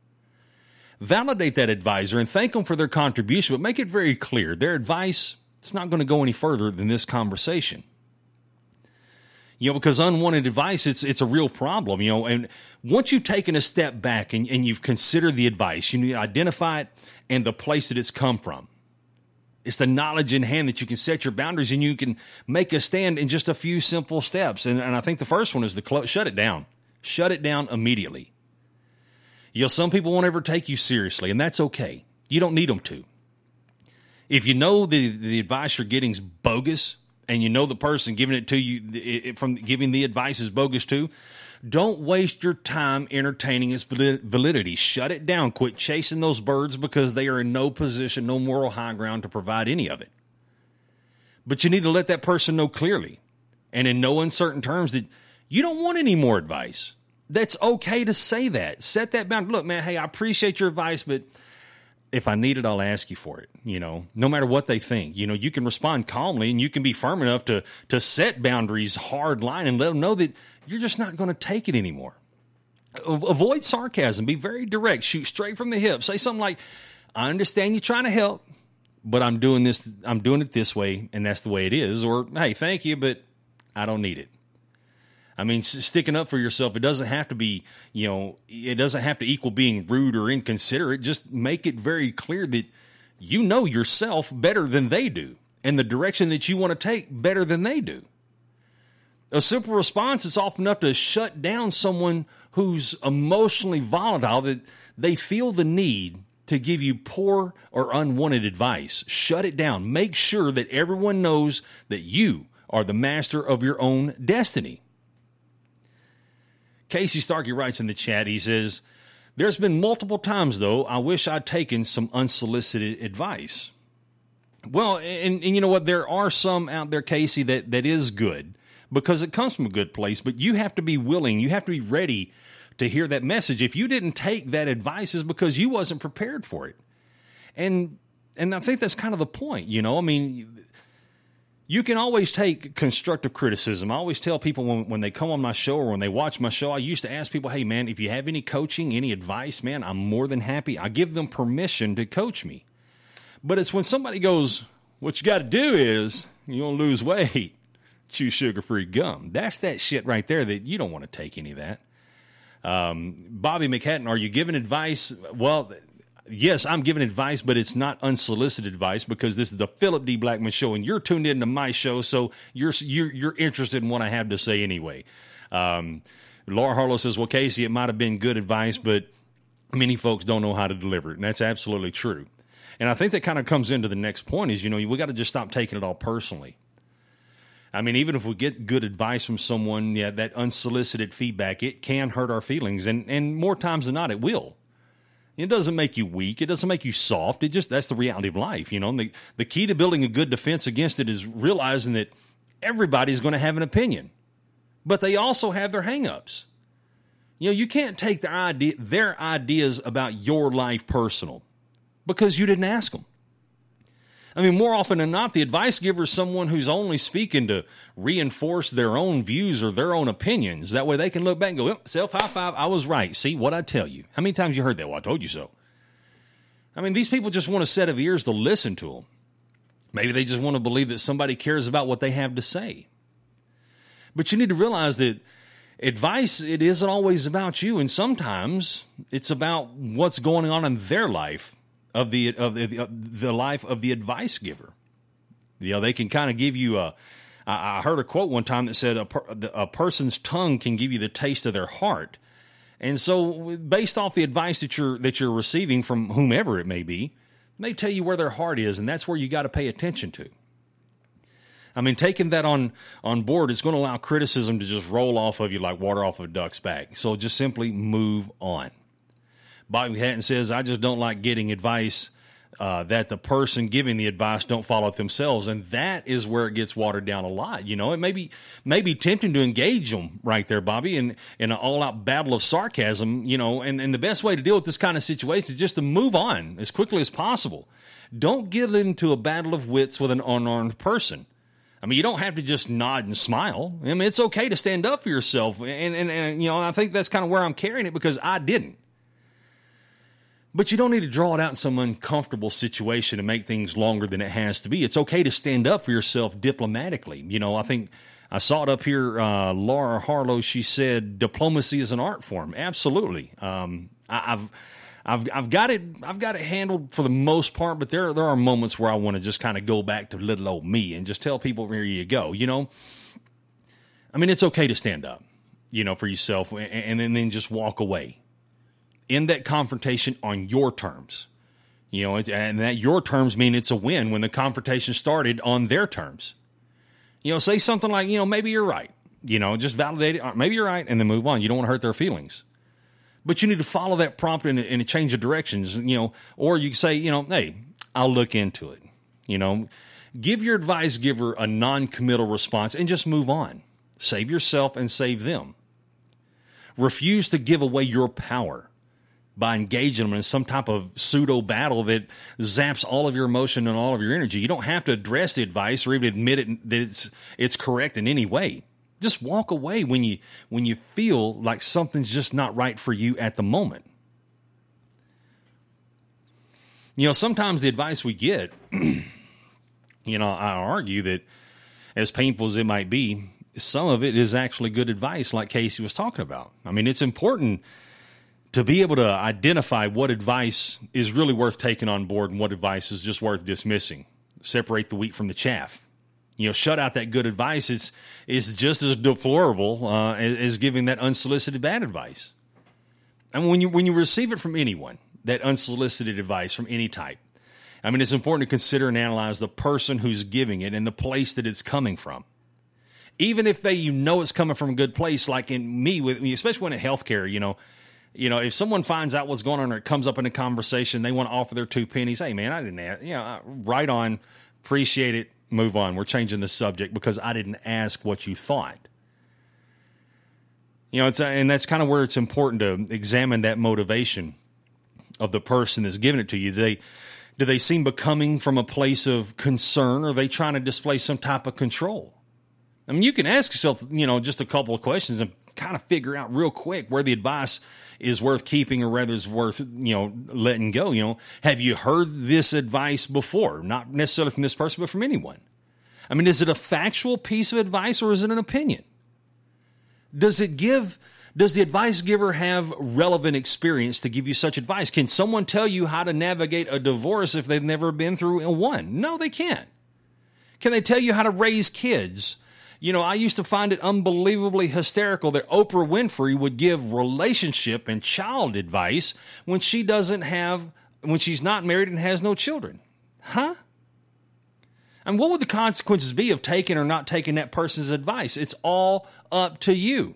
Validate that advisor and thank them for their contribution, but make it very clear. Their advice, it's not going to go any further than this conversation. You know, because unwanted advice, it's it's a real problem, you know, and once you've taken a step back and, and you've considered the advice, you need to identify it and the place that it's come from. It's the knowledge in hand that you can set your boundaries and you can make a stand in just a few simple steps. And, and I think the first one is to close, shut it down. Shut it down immediately. You know, some people won't ever take you seriously, and that's okay. You don't need them to. If you know the, the advice you're getting is bogus, and you know the person giving it to you it, from giving the advice is bogus too, don't waste your time entertaining its validity. Shut it down. Quit chasing those birds because they are in no position, no moral high ground to provide any of it. But you need to let that person know clearly and in no uncertain terms that You don't want any more advice. That's okay to say that. Set that boundary. Look, man, hey, I appreciate your advice, but if I need it, I'll ask you for it, you know, no matter what they think. You know, you can respond calmly and you can be firm enough to to set boundaries, hard line, and let them know that you're just not going to take it anymore. Avoid sarcasm. Be very direct. Shoot straight from the hip. Say something like, I understand you're trying to help, but I'm doing this, I'm doing it this way, and that's the way it is. Or, hey, thank you, but I don't need it. I mean, sticking up for yourself, it doesn't have to be, you know, it doesn't have to equal being rude or inconsiderate. Just make it very clear that you know yourself better than they do, and the direction that you want to take better than they do. A simple response is often enough to shut down someone who's emotionally volatile, that they feel the need to give you poor or unwanted advice. Shut it down. Make sure that everyone knows that you are the master of your own destiny. Casey Starkey writes in the chat, he says, there's been multiple times, though, I wish I'd taken some unsolicited advice. Well, and, and you know what? There are some out there, Casey, that, that is good because it comes from a good place, but you have to be willing, you have to be ready to hear that message. If you didn't take that advice, it's because you wasn't prepared for it. And and I think that's kind of the point, you know? I mean, you can always take constructive criticism. I always tell people when, when they come on my show or when they watch my show, I used to ask people, hey, man, if you have any coaching, any advice, man, I'm more than happy. I give them permission to coach me. But it's when somebody goes, what you got to do is you want to lose weight, chew sugar-free gum. That's that shit right there that you don't want to take any of that. Um, Bobby McHatton, are you giving advice? Well, yes, I'm giving advice, but it's not unsolicited advice because this is the Philip D. Blackman Show, and you're tuned into my show, so you're you're, you're interested in what I have to say anyway. Um, Laura Harlow says, well, Casey, it might have been good advice, but many folks don't know how to deliver it, and that's absolutely true. And I think that kind of comes into the next point is, you know, we got to just stop taking it all personally. I mean, even if we get good advice from someone, yeah, that unsolicited feedback, it can hurt our feelings, and, and more times than not, it will. It doesn't make you weak. It doesn't make you soft. It just, that's the reality of life, you know. And the, the key to building a good defense against it is realizing that everybody's going to have an opinion, but they also have their hang-ups. You know, you can't take their idea, their ideas about your life personal because you didn't ask them. I mean, more often than not, the advice giver is someone who's only speaking to reinforce their own views or their own opinions. That way they can look back and go, well, self-high five, I was right. See what I tell you. How many times you heard that? Well, I told you so. I mean, these people just want a set of ears to listen to them. Maybe they just want to believe that somebody cares about what they have to say. But you need to realize that advice, it isn't always about you, and sometimes it's about what's going on in their life. Of the of the, of the life of the advice giver, you know, they can kind of give you a. I heard a quote one time that said a, per, a person's tongue can give you the taste of their heart, and so based off the advice that you're that you're receiving from whomever it may be, they tell you where their heart is, and that's where you got to pay attention to. I mean, taking that on on board is going to allow criticism to just roll off of you like water off of a duck's back. So just simply move on. Bobby Hatton says, I just don't like getting advice uh, that the person giving the advice don't follow it themselves. And that is where it gets watered down a lot. You know, it may be, may be tempting to engage them right there, Bobby, in, in an all-out battle of sarcasm, you know, and, and the best way to deal with this kind of situation is just to move on as quickly as possible. Don't get into a battle of wits with an unarmed person. I mean, you don't have to just nod and smile. I mean, it's okay to stand up for yourself. And, and, and you know, I think that's kind of where I'm carrying it because I didn't. But you don't need to draw it out in some uncomfortable situation and make things longer than it has to be. It's okay to stand up for yourself diplomatically. You know, I think I saw it up here. Uh, Laura Harlow, she said, diplomacy is an art form. Absolutely. Um, I, I've, I've, I've got it. I've got it handled for the most part. But there, there are moments where I want to just kind of go back to little old me and just tell people, here you go. You know, I mean, it's okay to stand up, you know, for yourself, and, and, and then just walk away. End that confrontation on your terms, you know, and that your terms mean it's a win when the confrontation started on their terms. You know, say something like, you know, maybe you're right, you know, just validate it. Maybe you're right, and then move on. You don't want to hurt their feelings, but you need to follow that prompt and, and change of directions, you know, or you can say, you know, hey, I'll look into it. You know, give your advice giver a non-committal response and just move on. Save yourself and save them. Refuse to give away your power by engaging them in some type of pseudo battle that zaps all of your emotion and all of your energy. You don't have to address the advice or even admit it that it's it's correct in any way. Just walk away when you when you feel like something's just not right for you at the moment. You know, sometimes the advice we get, you know, I argue that as painful as it might be, some of it is actually good advice, like Casey was talking about. I mean, it's important to be able to identify what advice is really worth taking on board and what advice is just worth dismissing. Separate the wheat from the chaff. You know, shut out that good advice. It's, it's just as deplorable uh, as, as giving that unsolicited bad advice. And when you when you receive it from anyone, that unsolicited advice from any type, I mean, it's important to consider and analyze the person who's giving it and the place that it's coming from. Even if they, you know, it's coming from a good place, like in me, with especially when in healthcare, you know, You know, if someone finds out what's going on or it comes up in a conversation, they want to offer their two pennies. Hey, man, I didn't ask. You know, right on, appreciate it, move on. We're changing the subject because I didn't ask what you thought. You know, it's and that's kind of where it's important to examine that motivation of the person that's giving it to you. Do they, do they seem becoming from a place of concern, or are they trying to display some type of control? I mean, you can ask yourself, you know, just a couple of questions and kind of figure out real quick where the advice is worth keeping or whether it's worth, you know, letting go. You know, have you heard this advice before? Not necessarily from this person, but from anyone. I mean, is it a factual piece of advice or is it an opinion? Does it give, does the advice giver have relevant experience to give you such advice? Can someone tell you how to navigate a divorce if they've never been through one? No, they can't. Can they tell you how to raise kids? You know, I used to find it unbelievably hysterical that Oprah Winfrey would give relationship and child advice when she doesn't have, when she's not married and has no children. Huh? And what would the consequences be of taking or not taking that person's advice? It's all up to you.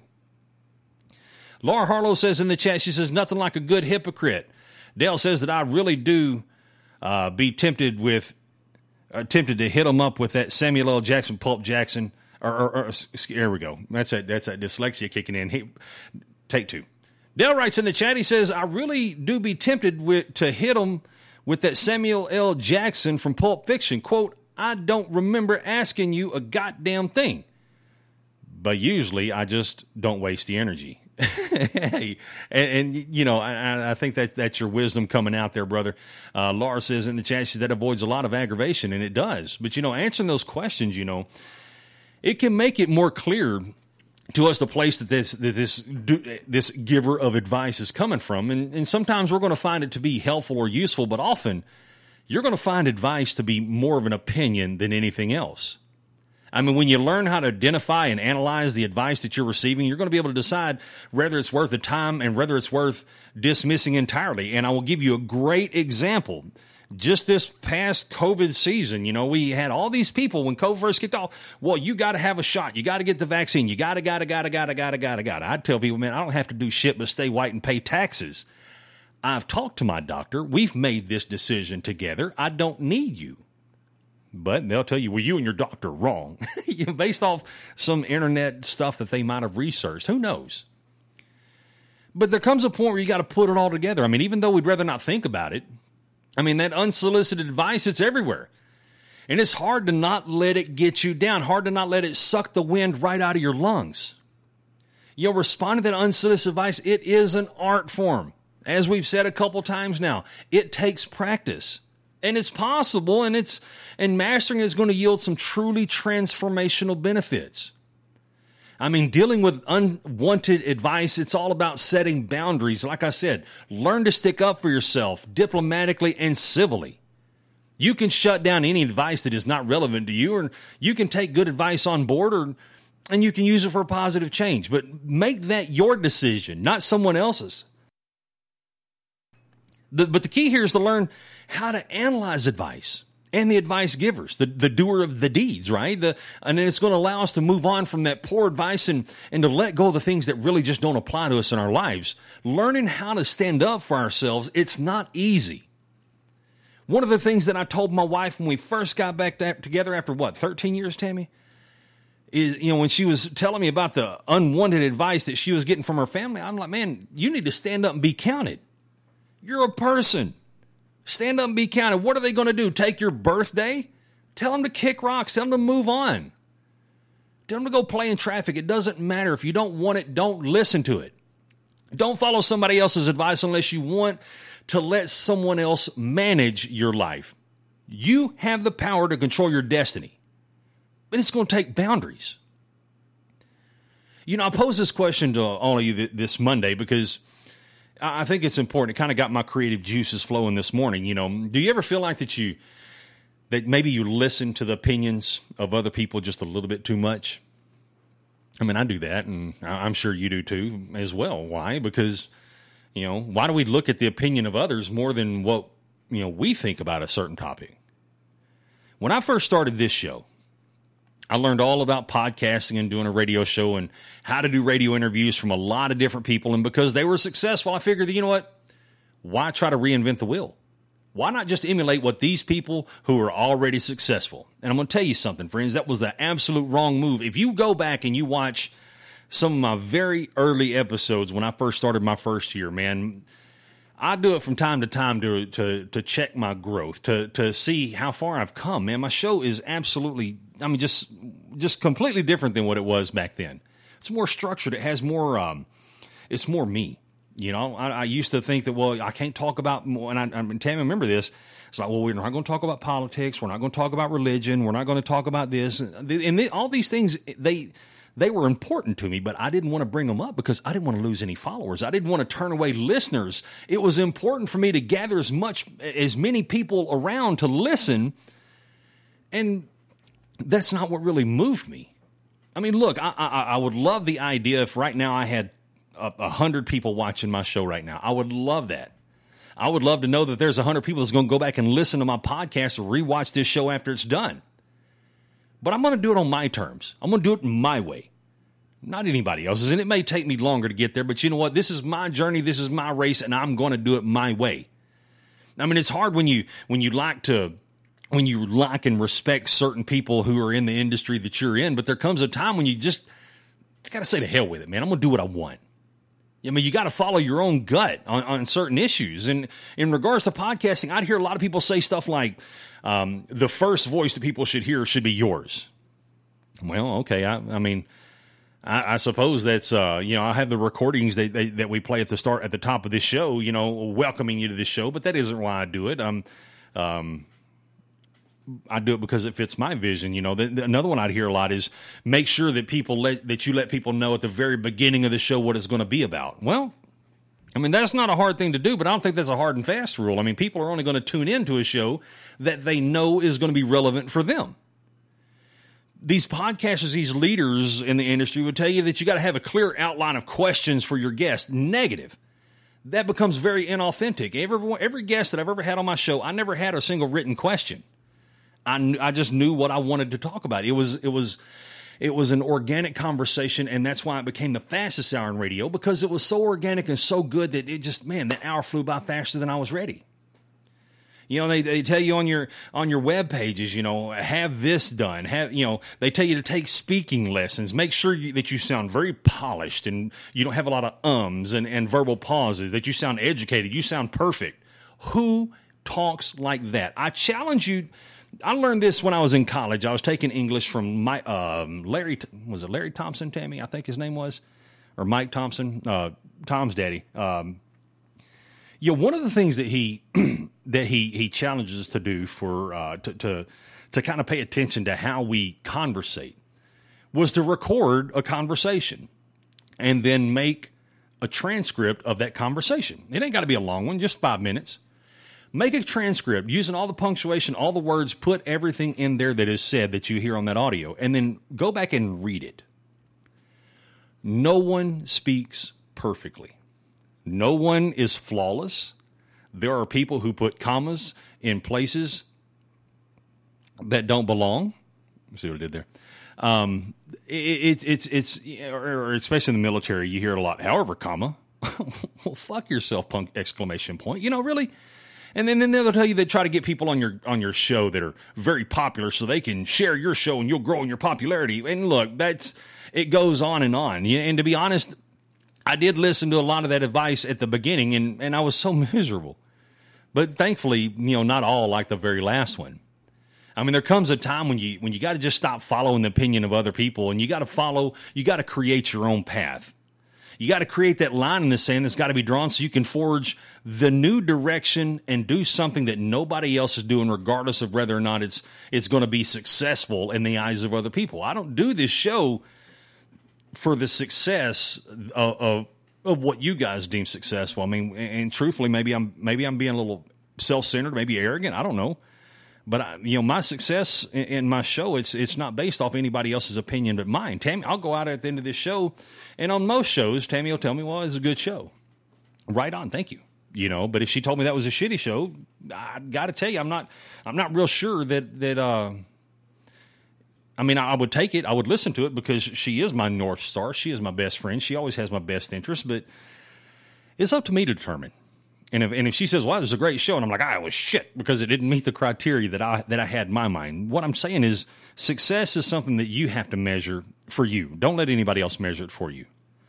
Laura Harlow says in the chat, she says, nothing like a good hypocrite. Dale says that I really do uh, be tempted with, uh, tempted to hit them up with that Samuel L. Jackson, Pulp Jackson. Or, or, or, there we go. That's that. That's that dyslexia kicking in. He, take two. Dale writes in the chat. He says, "I really do be tempted with, to hit him with that Samuel L. Jackson from Pulp Fiction quote. I don't remember asking you a goddamn thing, but usually I just don't waste the energy." Hey, and, and you know, I, I think that that's your wisdom coming out there, brother. Uh, Laura says in the chat, she says, that avoids a lot of aggravation, and it does. But you know, answering those questions, you know, it can make it more clear to us the place that this that this this giver of advice is coming from. And, and sometimes we're going to find it to be helpful or useful, but often you're going to find advice to be more of an opinion than anything else. I mean, when you learn how to identify and analyze the advice that you're receiving, you're going to be able to decide whether it's worth the time and whether it's worth dismissing entirely. And I will give you a great example. Just this past COVID season, you know, we had all these people when COVID first kicked off. Well, you got to have a shot. You got to get the vaccine. You got to, got to, got to, got to, got to, got to, got to. I'd tell people, man, I don't have to do shit but stay white and pay taxes. I've talked to my doctor. We've made this decision together. I don't need you. But they'll tell you, well, you and your doctor are wrong. Based off some internet stuff that they might have researched. Who knows? But there comes a point where you got to put it all together. I mean, even though we'd rather not think about it, I mean, that unsolicited advice, it's everywhere. And it's hard to not let it get you down, hard to not let it suck the wind right out of your lungs. You know, responding to that unsolicited advice, it is an art form. As we've said a couple times now, it takes practice. And it's possible, and it's and mastering it is going to yield some truly transformational benefits. I mean, dealing with unwanted advice, it's all about setting boundaries. Like I said, learn to stick up for yourself diplomatically and civilly. You can shut down any advice that is not relevant to you, or you can take good advice on board, or and you can use it for a positive change. But make that your decision, not someone else's. The, but the key here is to learn how to analyze advice. And the advice givers, the, the doer of the deeds, right? The, and then it's going to allow us to move on from that poor advice and, and to let go of the things that really just don't apply to us in our lives. Learning how to stand up for ourselves, it's not easy. One of the things that I told my wife when we first got back together after, what, thirteen years, Tammy? is, you know, when she was telling me about the unwanted advice that she was getting from her family, I'm like, man, you need to stand up and be counted. You're a person. Stand up and be counted. What are they going to do? Take your birthday? Tell them to kick rocks. Tell them to move on. Tell them to go play in traffic. It doesn't matter. If you don't want it, don't listen to it. Don't follow somebody else's advice unless you want to let someone else manage your life. You have the power to control your destiny, but it's going to take boundaries. You know, I pose this question to all of you this Monday because I think it's important. It kind of got my creative juices flowing this morning. You know, do you ever feel like that you, that maybe you listen to the opinions of other people just a little bit too much? I mean, I do that, and I'm sure you do too as well. Why? Because, you know, why do we look at the opinion of others more than what, you know, we think about a certain topic? When I first started this show, I learned all about podcasting and doing a radio show and how to do radio interviews from a lot of different people. And because they were successful, I figured that, you know what? Why try to reinvent the wheel? Why not just emulate what these people who are already successful? And I'm going to tell you something, friends. That was the absolute wrong move. If you go back and you watch some of my very early episodes when I first started my first year, man, I do it from time to time to to to check my growth, to to see how far I've come, man. My show is absolutely, I mean, just just completely different than what it was back then. It's more structured. It has more, um, it's more me. You know, I, I used to think that, well, I can't talk about, and I, I Tammy, remember this. It's like, well, we're not going to talk about politics. We're not going to talk about religion. We're not going to talk about this. And they, all these things, they they were important to me, but I didn't want to bring them up because I didn't want to lose any followers. I didn't want to turn away listeners. It was important for me to gather as much, as many people around to listen. And that's not what really moved me. I mean, look, I, I, I would love the idea if right now I had a, a hundred people watching my show right now. I would love that. I would love to know that there's a hundred people that's going to go back and listen to my podcast or rewatch this show after it's done. But I'm going to do it on my terms. I'm going to do it my way, not anybody else's. And it may take me longer to get there, but you know what? This is my journey. This is my race, and I'm going to do it my way. I mean, it's hard when you when you like to when you like and respect certain people who are in the industry that you're in, but there comes a time when you just got to say to hell with it, man. I'm going to do what I want. I mean, you got to follow your own gut on, on certain issues. And in regards to podcasting, I'd hear a lot of people say stuff like, um, the first voice that people should hear should be yours. Well, okay. I, I mean, I, I suppose that's, uh, you know, I have the recordings that, that, that we play at the start, at the top of this show, you know, welcoming you to this show, but that isn't why I do it. Um, um, I do it because it fits my vision. You know, the, the, another one I'd hear a lot is make sure that people let, that you let people know at the very beginning of the show what it's going to be about. Well, I mean, that's not a hard thing to do, but I don't think that's a hard and fast rule. I mean, people are only going to tune into a show that they know is going to be relevant for them. These podcasters, these leaders in the industry would tell you that you got to have a clear outline of questions for your guest. Negative. That becomes very inauthentic. Every, every guest that I've ever had on my show, I never had a single written question. I, I just knew what I wanted to talk about. It was it was it was an organic conversation, and that's why it became the fastest hour in radio, because it was so organic and so good that it just, man, the hour flew by faster than I was ready. You know, they, they tell you on your on your web pages, you know, have this done. Have you know, they tell you to take speaking lessons. Make sure you, that you sound very polished and you don't have a lot of ums and, and verbal pauses, that you sound educated, you sound perfect. Who talks like that? I challenge you. I learned this when I was in college. I was taking English from my, um, Larry, was it Larry Thompson, Tammy? I think his name was, or Mike Thompson, uh, Tom's daddy. Um, you know, one of the things that he, that he, he challenges us to do for, uh, to, to, to kind of pay attention to how we conversate was to record a conversation and then make a transcript of that conversation. It ain't got to be a long one, just five minutes. Make a transcript using all the punctuation, all the words, put everything in there that is said that you hear on that audio, and then go back and read it. No one speaks perfectly. No one is flawless. There are people who put commas in places that don't belong. Let's see what I did there. Um, it, it's, it's, it's, or especially in the military, you hear it a lot. However, comma, well, fuck yourself, punk, exclamation point. You know, really? And then, then they'll tell you they try to get people on your on your show that are very popular so they can share your show and you'll grow in your popularity. And look, that's it goes on and on. And to be honest, I did listen to a lot of that advice at the beginning, and, and I was so miserable. But thankfully, you know, not all like the very last one. I mean, there comes a time when you when you got to just stop following the opinion of other people, and you got to follow, you got to create your own path. You got to create that line in the sand that's got to be drawn so you can forge the new direction and do something that nobody else is doing, regardless of whether or not it's it's going to be successful in the eyes of other people. I don't do this show for the success of, of, of what you guys deem successful. I mean, and truthfully, maybe I'm maybe I'm being a little self-centered, maybe arrogant. I don't know. But, I, you know, my success in, in my show, it's it's not based off anybody else's opinion but mine. Tammy, I'll go out at the end of this show, and on most shows, Tammy will tell me, well, it's a good show. Right on, thank you. You know, but if she told me that was a shitty show, I got to tell you, I'm not I'm not real sure that, that uh, I mean, I, I would take it. I would listen to it because she is my North Star. She is my best friend. She always has my best interest, but it's up to me to determine. And if, and if she says, well, it was a great show, and I'm like, ah, it was shit because it didn't meet the criteria that I that I had in my mind. What I'm saying is success is something that you have to measure for you. Don't let anybody else measure it for you.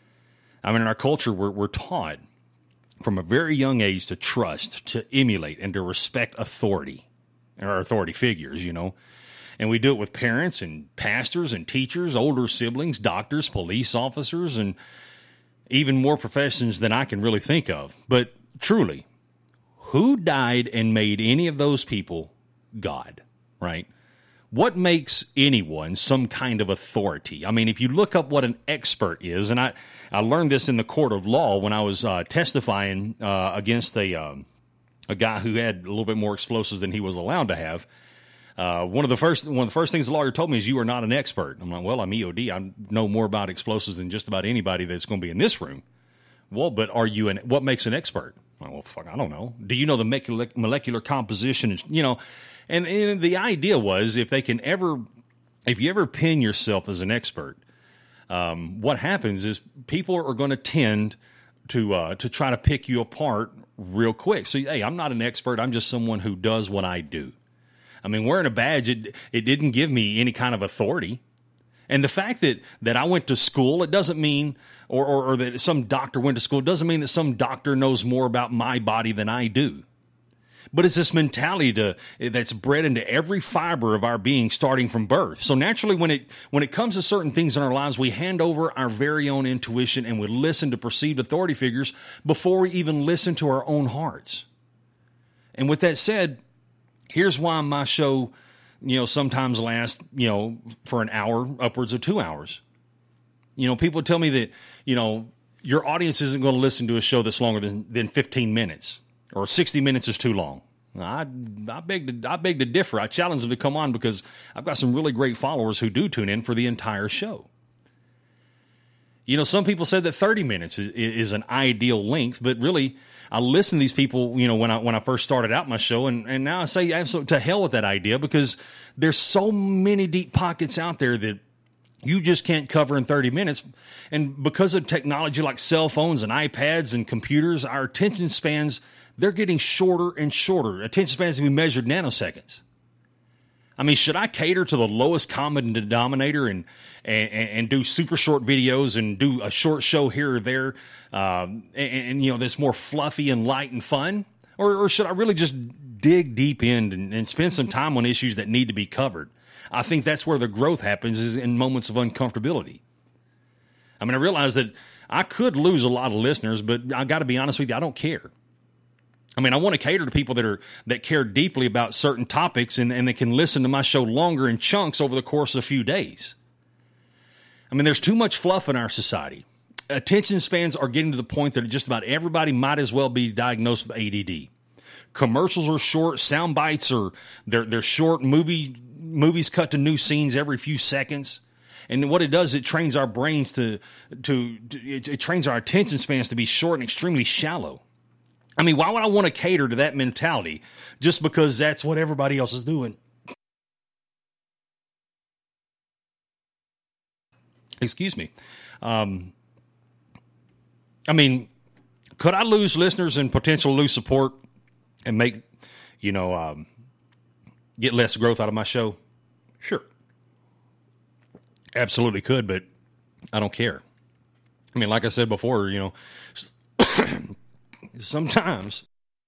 I mean, in our culture, we're, we're taught from a very young age to trust, to emulate, and to respect authority, or authority figures, you know. And we do it with parents and pastors and teachers, older siblings, doctors, police officers, and even more professions than I can really think of. But truly, who died and made any of those people God, right? What makes anyone some kind of authority? I mean, if you look up what an expert is, and I, I learned this in the court of law when I was uh, testifying uh, against a, um, a guy who had a little bit more explosives than he was allowed to have. Uh, one of the first one of the first things the lawyer told me is, you are not an expert. I'm like, well, I'm E O D. I know more about explosives than just about anybody that's going to be in this room. Well, but are you an, what makes an expert? I'm like, well, fuck, I don't know. Do you know the molecular, molecular composition? You know, and, and the idea was if they can ever, if you ever pin yourself as an expert, um, what happens is people are going to tend to uh, to try to pick you apart real quick. So, hey, I'm not an expert. I'm just someone who does what I do. I mean, wearing a badge, it, it didn't give me any kind of authority. And the fact that, that I went to school, it doesn't mean, or, or, or that some doctor went to school, it doesn't mean that some doctor knows more about my body than I do. But it's this mentality to, that's bred into every fiber of our being starting from birth. So naturally, when it when it comes to certain things in our lives, we hand over our very own intuition and we listen to perceived authority figures before we even listen to our own hearts. And with that said, here's why my show, you know, sometimes lasts, you know, for an hour, upwards of two hours. You know, people tell me that, you know, your audience isn't going to listen to a show that's longer than, than fifteen minutes, or sixty minutes is too long. I, I beg to, I beg to differ. I challenge them to come on because I've got some really great followers who do tune in for the entire show. You know, some people said that thirty minutes is, is an ideal length, but really, I listened to these people, you know, when I when I first started out my show, and, and now I say absolutely to hell with that idea because there's so many deep pockets out there that you just can't cover in thirty minutes. And because of technology like cell phones and iPads and computers, our attention spans, they're getting shorter and shorter. Attention spans can be measured nanoseconds. I mean, should I cater to the lowest common denominator and, and, and do super short videos and do a short show here or there, um, and, and, you know, that's more fluffy and light and fun? Or, or should I really just dig deep in and, and spend some time on issues that need to be covered? I think that's where the growth happens, is in moments of uncomfortability. I mean, I realize that I could lose a lot of listeners, but I got to be honest with you, I don't care. I mean, I want to cater to people that are that care deeply about certain topics and, and they can listen to my show longer in chunks over the course of a few days. I mean, there's too much fluff in our society. Attention spans are getting to the point that just about everybody might as well be diagnosed with A D D. Commercials are short. Sound bites are they're they're short. Movie movies cut to new scenes every few seconds. And what it does, it trains our brains to to, to it, it trains our attention spans to be short and extremely shallow. I mean, why would I want to cater to that mentality just because that's what everybody else is doing? Excuse me. Um, I mean, could I lose listeners and potential lose support and make you know, um, get less growth out of my show? Sure. Absolutely could, but I don't care. I mean, like I said before, you know, sometimes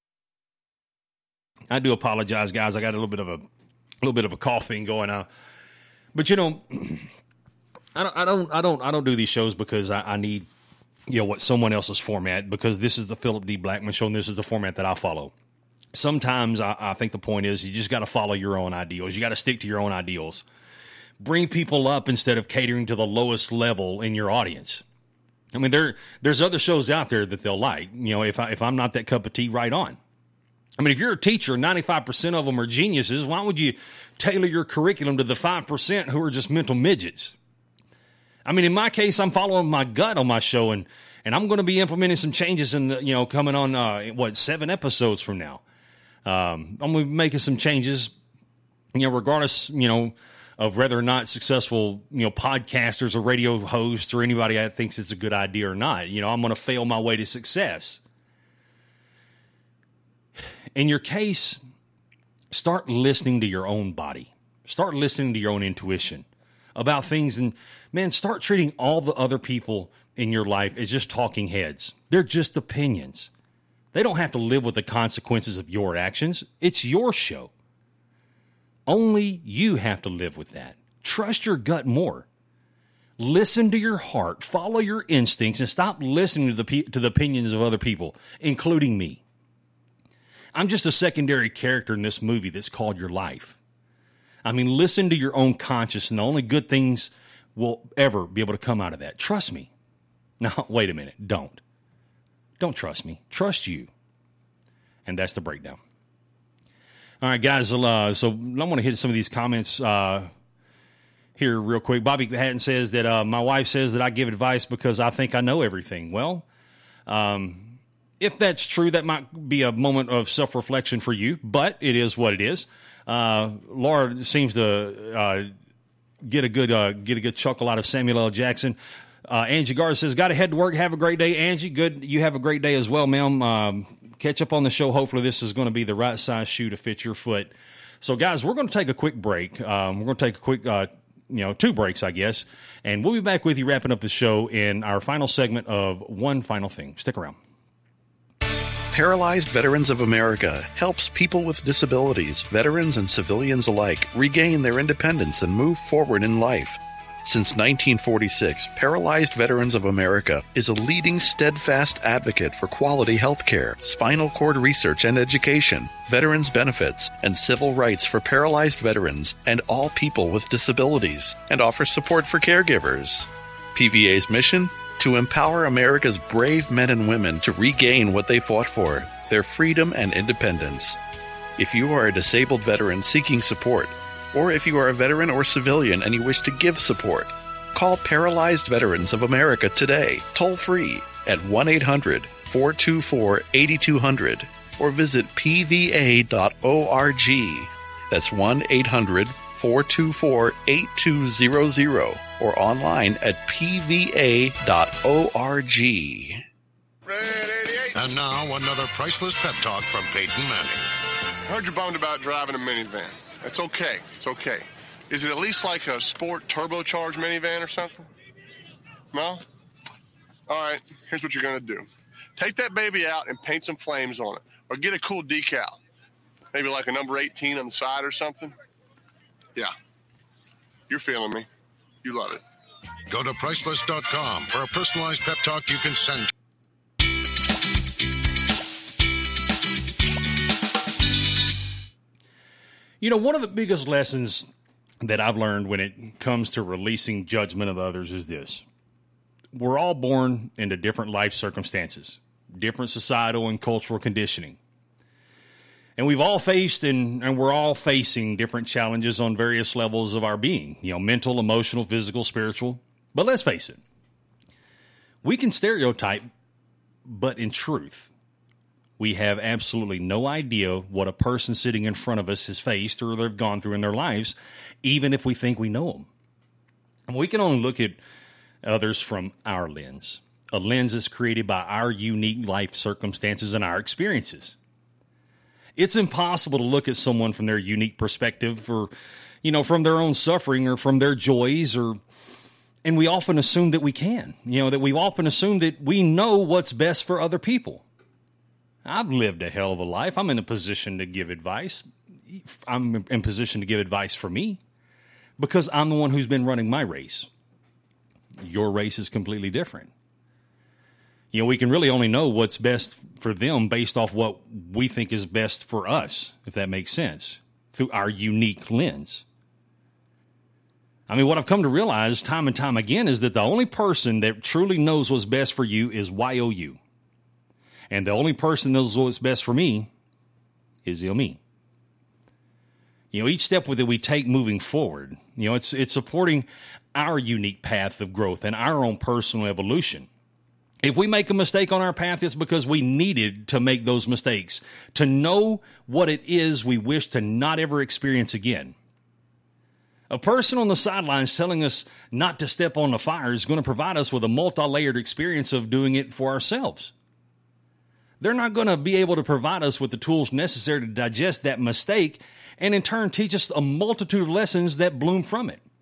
I do apologize, guys. I got a little bit of a, a little bit of a coughing going on, but you know, I don't, I don't, I don't, I don't do these shows because I, I need, you know, what someone else's format, because this is the Philip D. Blackman Show and this is the format that I follow. Sometimes I, I think the point is you just got to follow your own ideals. You got to stick to your own ideals. Bring people up instead of catering to the lowest level in your audience. I mean, there there's other shows out there that they'll like. You know, if I, if I'm not that cup of tea, right on. I mean, if you're a teacher, ninety-five percent of them are geniuses. Why would you tailor your curriculum to the five percent who are just mental midgets? I mean, in my case, I'm following my gut on my show, and, and I'm going to be implementing some changes in the, you know, coming on, uh, what, seven episodes from now. Um, I'm going to be making some changes, you know, regardless, you know, of whether or not successful, you know, podcasters or radio hosts or anybody that thinks it's a good idea or not. You know, I'm going to fail my way to success. In your case, start listening to your own body. Start listening to your own intuition about things. And, man, start treating all the other people in your life as just talking heads. They're just opinions. They don't have to live with the consequences of your actions. It's your show. Only you have to live with that. Trust your gut more. Listen to your heart. Follow your instincts and stop listening to the to the opinions of other people, including me. I'm just a secondary character in this movie that's called your life. I mean, listen to your own conscience, and the only good things will ever be able to come out of that. Trust me. Now, wait a minute. Don't. Don't trust me. Trust you. And that's the breakdown. All right, guys. Uh, so I want to hit some of these comments uh, here real quick. Bobby Hatton says that uh, my wife says that I give advice because I think I know everything. Well, um, if that's true, that might be a moment of self-reflection for you, but it is what it is. Uh, Laura seems to uh, get a good uh, get a good chuckle out of Samuel L. Jackson. Uh, Angie Garza says, got to head to work. Have a great day, Angie. Good. You have a great day as well, ma'am. Um, catch up on the show. Hopefully this is going to be the right size shoe to fit your foot. So, guys, we're going to take a quick break. Um, we're going to take a quick, uh, you know, two breaks, I guess. And we'll be back with you wrapping up the show in our final segment of One Final Thing. Stick around.
Paralyzed Veterans of America helps people with disabilities, veterans and civilians alike, regain their independence and move forward in life. Since nineteen forty-six, Paralyzed Veterans of America is a leading steadfast advocate for quality health care, spinal cord research and education, veterans benefits, and civil rights for paralyzed veterans and all people with disabilities, and offers support for caregivers. P V A's mission? To empower America's brave men and women to regain what they fought for, their freedom and independence. If you are a disabled veteran seeking support, or if you are a veteran or civilian and you wish to give support, call Paralyzed Veterans of America today, toll-free at one eight hundred, four two four, eight two zero zero or visit p v a dot org. That's one eight hundred, four two four, eight two zero zero or online at p v a dot org.
And now another priceless pep talk from Peyton Manning.
I heard you're bummed about driving a minivan. It's okay. It's okay. Is it at least like a sport turbocharged minivan or something? No? All right. Here's what you're going to do. Take that baby out and paint some flames on it. Or get a cool decal. Maybe like a number eighteen on the side or something. Yeah. You're feeling me. You love it.
Go to priceless dot com for a personalized pep talk you can send.
You know, one of the biggest lessons that I've learned when it comes to releasing judgment of others is this. We're all born into different life circumstances, different societal and cultural conditioning. And we've all faced and, and we're all facing different challenges on various levels of our being, you know, mental, emotional, physical, spiritual. But let's face it, we can stereotype, but in truth, we have absolutely no idea what a person sitting in front of us has faced or they've gone through in their lives, even if we think we know them. And we can only look at others from our lens, a lens that's created by our unique life circumstances and our experiences. It's impossible to look at someone from their unique perspective or, you know, from their own suffering or from their joys or, and we often assume that we can, you know, that we often assume that we know what's best for other people. I've lived a hell of a life. I'm in a position to give advice. I'm in position to give advice for me because I'm the one who's been running my race. Your race is completely different. You know, we can really only know what's best for them based off what we think is best for us, if that makes sense, through our unique lens. I mean, what I've come to realize time and time again is that the only person that truly knows what's best for you is Y O U. And the only person that knows what's best for me is me. You know, each step that we take moving forward, you know, it's it's supporting our unique path of growth and our own personal evolution. If we make a mistake on our path, it's because we needed to make those mistakes, to know what it is we wish to not ever experience again. A person on the sidelines telling us not to step on the fire is going to provide us with a multi-layered experience of doing it for ourselves. They're not going to be able to provide us with the tools necessary to digest that mistake and in turn teach us a multitude of lessons that bloom from it.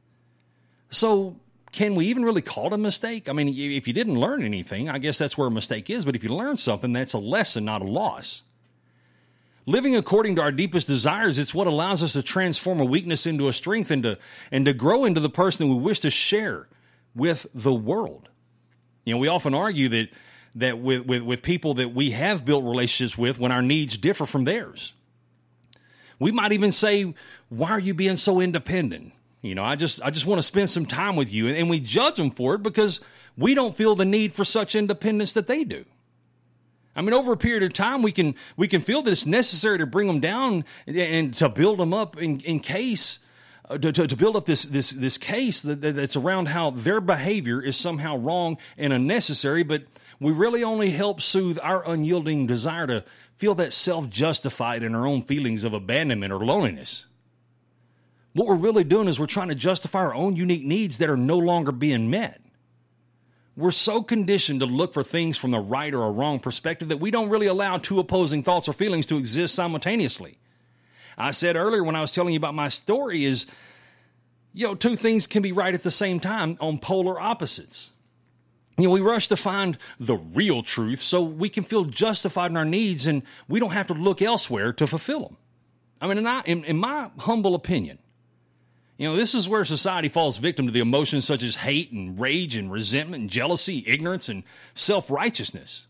So, can we even really call it a mistake? I mean, if you didn't learn anything, I guess that's where a mistake is. But if you learn something, that's a lesson, not a loss. Living according to our deepest desires, it's what allows us to transform a weakness into a strength and to, and to grow into the person that we wish to share with the world. You know, we often argue that that with, with, with people that we have built relationships with when our needs differ from theirs. We might even say, why are you being so independent? You know, I just I just want to spend some time with you. And we judge them for it because we don't feel the need for such independence that they do. I mean, over a period of time, we can we can feel that it's necessary to bring them down and, and to build them up in, in case, uh, to, to, to build up this this this case that, that's around how their behavior is somehow wrong and unnecessary. But we really only help soothe our unyielding desire to feel that self-justified in our own feelings of abandonment or loneliness. What we're really doing is we're trying to justify our own unique needs that are no longer being met. We're so conditioned to look for things from the right or a wrong perspective that we don't really allow two opposing thoughts or feelings to exist simultaneously. I said earlier when I was telling you about my story is, you know, two things can be right at the same time on polar opposites. You know, we rush to find the real truth so we can feel justified in our needs and we don't have to look elsewhere to fulfill them. I mean, in, I, in, in my humble opinion, you know, this is where society falls victim to the emotions such as hate and rage and resentment and jealousy, ignorance and self-righteousness.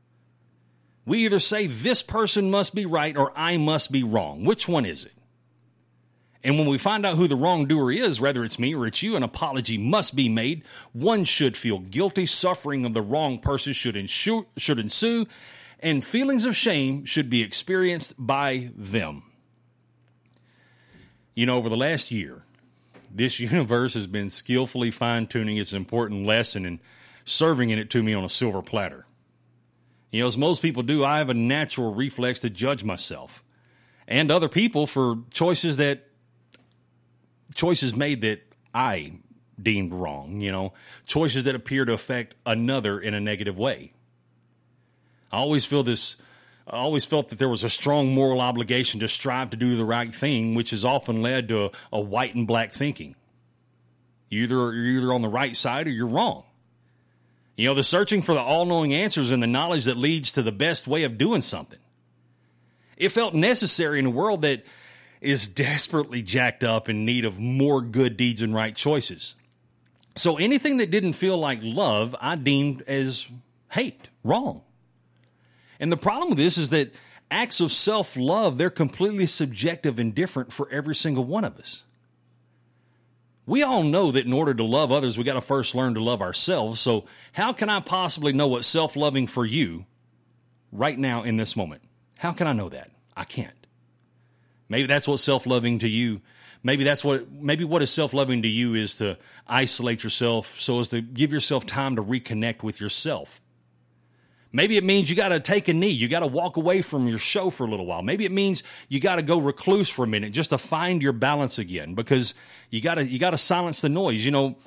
We either say this person must be right or I must be wrong. Which one is it? And when we find out who the wrongdoer is, whether it's me or it's you, an apology must be made. One should feel guilty. Suffering of the wrong person should ensue, should ensue, and feelings of shame should be experienced by them. You know, over the last year, this universe has been skillfully fine-tuning its important lesson and serving it to me on a silver platter. You know, as most people do, I have a natural reflex to judge myself and other people for choices that choices made that I deemed wrong, you know, choices that appear to affect another in a negative way. I always feel this, I always felt that there was a strong moral obligation to strive to do the right thing, which has often led to a, a white and black thinking. You either, you're either on the right side or you're wrong. You know, the searching for the all-knowing answers and the knowledge that leads to the best way of doing something. It felt necessary in a world that is desperately jacked up in need of more good deeds and right choices. So anything that didn't feel like love, I deemed as hate, wrong. And the problem with this is that acts of self-love, they're completely subjective and different for every single one of us. We all know that in order to love others, we got to first learn to love ourselves. So how can I possibly know what's self-loving for you right now in this moment? How can I know that? I can't. Maybe that's what self-loving to you, maybe that's what, maybe what is self-loving to you is to isolate yourself so as to give yourself time to reconnect with yourself. Maybe it means you got to take a knee. You got to walk away from your show for a little while. Maybe it means you got to go recluse for a minute just to find your balance again because you got to, you got to silence the noise. You know,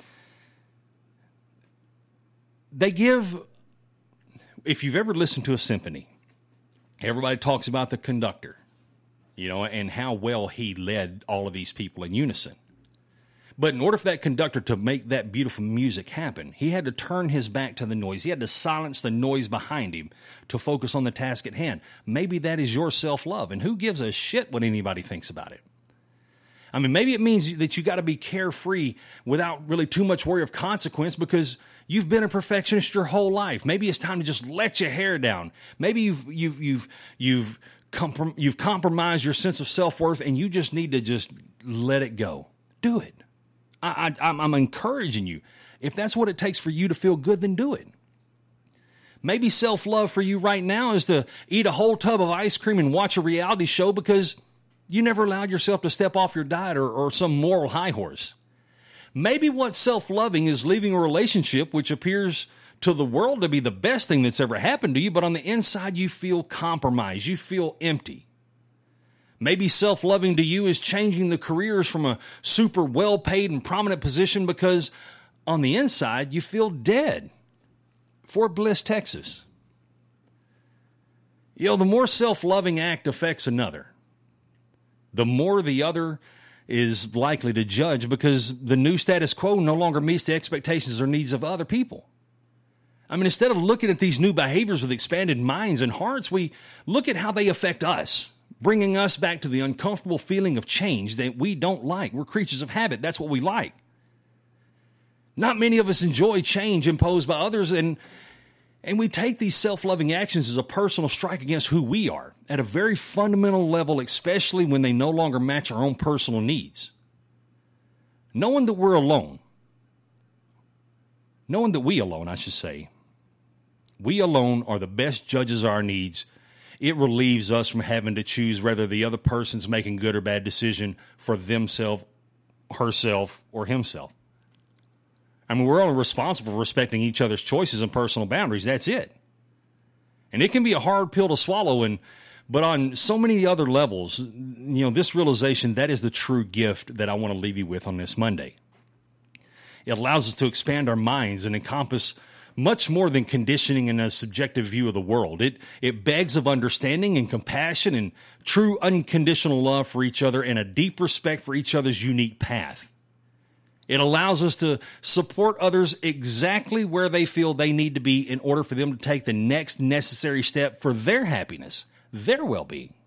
they give, if you've ever listened to a symphony, everybody talks about the conductor. you know, and how well he led all of these people in unison. But in order for that conductor to make that beautiful music happen, he had to turn his back to the noise. He had to silence the noise behind him to focus on the task at hand. Maybe that is your self-love, and who gives a shit what anybody thinks about it? I mean, maybe it means that you got to be carefree without really too much worry of consequence because you've been a perfectionist your whole life. Maybe it's time to just let your hair down. Maybe you've you've you've you've comprom- you've compromised your sense of self-worth, and you just need to just let it go. Do it. I, I, I'm encouraging you. If that's what it takes for you to feel good, then do it. Maybe self-love for you right now is to eat a whole tub of ice cream and watch a reality show because you never allowed yourself to step off your diet or, or some moral high horse. Maybe what's self-loving is leaving a relationship which appears to the world to be the best thing that's ever happened to you, but on the inside you feel compromised, you feel empty. Maybe self-loving to you is changing the careers from a super well-paid and prominent position because on the inside you feel dead. Fort Bliss, Texas. You know, the more self-loving act affects another, the more the other is likely to judge because the new status quo no longer meets the expectations or needs of other people. I mean, instead of looking at these new behaviors with expanded minds and hearts, we look at how they affect us, bringing us back to the uncomfortable feeling of change that we don't like. We're creatures of habit. That's what we like. Not many of us enjoy change imposed by others, and and we take these self-loving actions as a personal strike against who we are at a very fundamental level, especially when they no longer match our own personal needs. Knowing that we're alone, knowing that we alone, I should say, we alone are the best judges of our needs. It relieves us from having to choose whether the other person's making good or bad decision for themselves, herself, or himself. I mean, we're only responsible for respecting each other's choices and personal boundaries. That's it. And it can be a hard pill to swallow, and but on so many other levels, you know, this realization, that is the true gift that I want to leave you with on this Monday. It allows us to expand our minds and encompass much more than conditioning and a subjective view of the world. It it begs of understanding and compassion and true unconditional love for each other and a deep respect for each other's unique path. It allows us to support others exactly where they feel they need to be in order for them to take the next necessary step for their happiness, their well-being.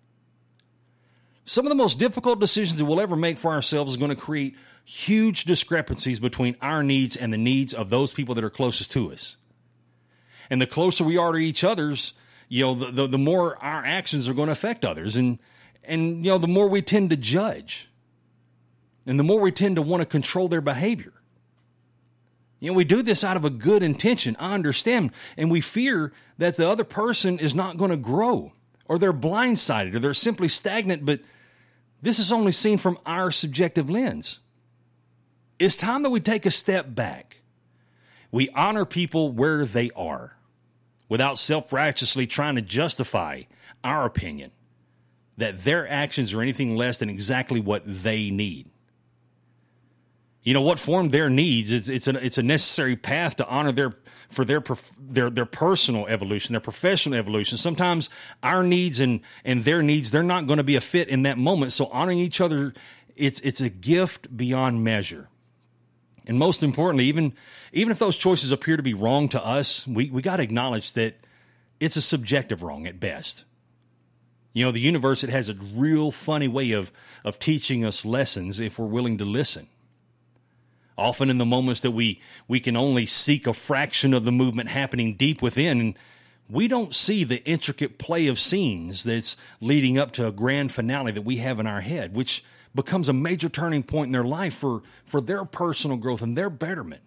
Some of the most difficult decisions that we'll ever make for ourselves is going to create huge discrepancies between our needs and the needs of those people that are closest to us. And the closer we are to each other's, you know, the, the, the more our actions are going to affect others. And, and, you know, the more we tend to judge. And the more we tend to want to control their behavior. You know, we do this out of a good intention, I understand, and we fear that the other person is not going to grow, or they're blindsided, or they're simply stagnant, but this is only seen from our subjective lens. It's time that we take a step back. We honor people where they are, without self-righteously trying to justify our opinion that their actions are anything less than exactly what they need. You know, what formed their needs, it's, it's, a, it's a necessary path to honor their for their, their their personal evolution, their professional evolution. Sometimes our needs and, and their needs, they're not going to be a fit in that moment. So honoring each other, it's it's a gift beyond measure. And most importantly, even, even if those choices appear to be wrong to us, we, we got to acknowledge that it's a subjective wrong at best. You know, the universe, it has a real funny way of, of teaching us lessons if we're willing to listen. Often in the moments that we, we can only seek a fraction of the movement happening deep within, and we don't see the intricate play of scenes that's leading up to a grand finale that we have in our head, which becomes a major turning point in their life for, for their personal growth and their betterment.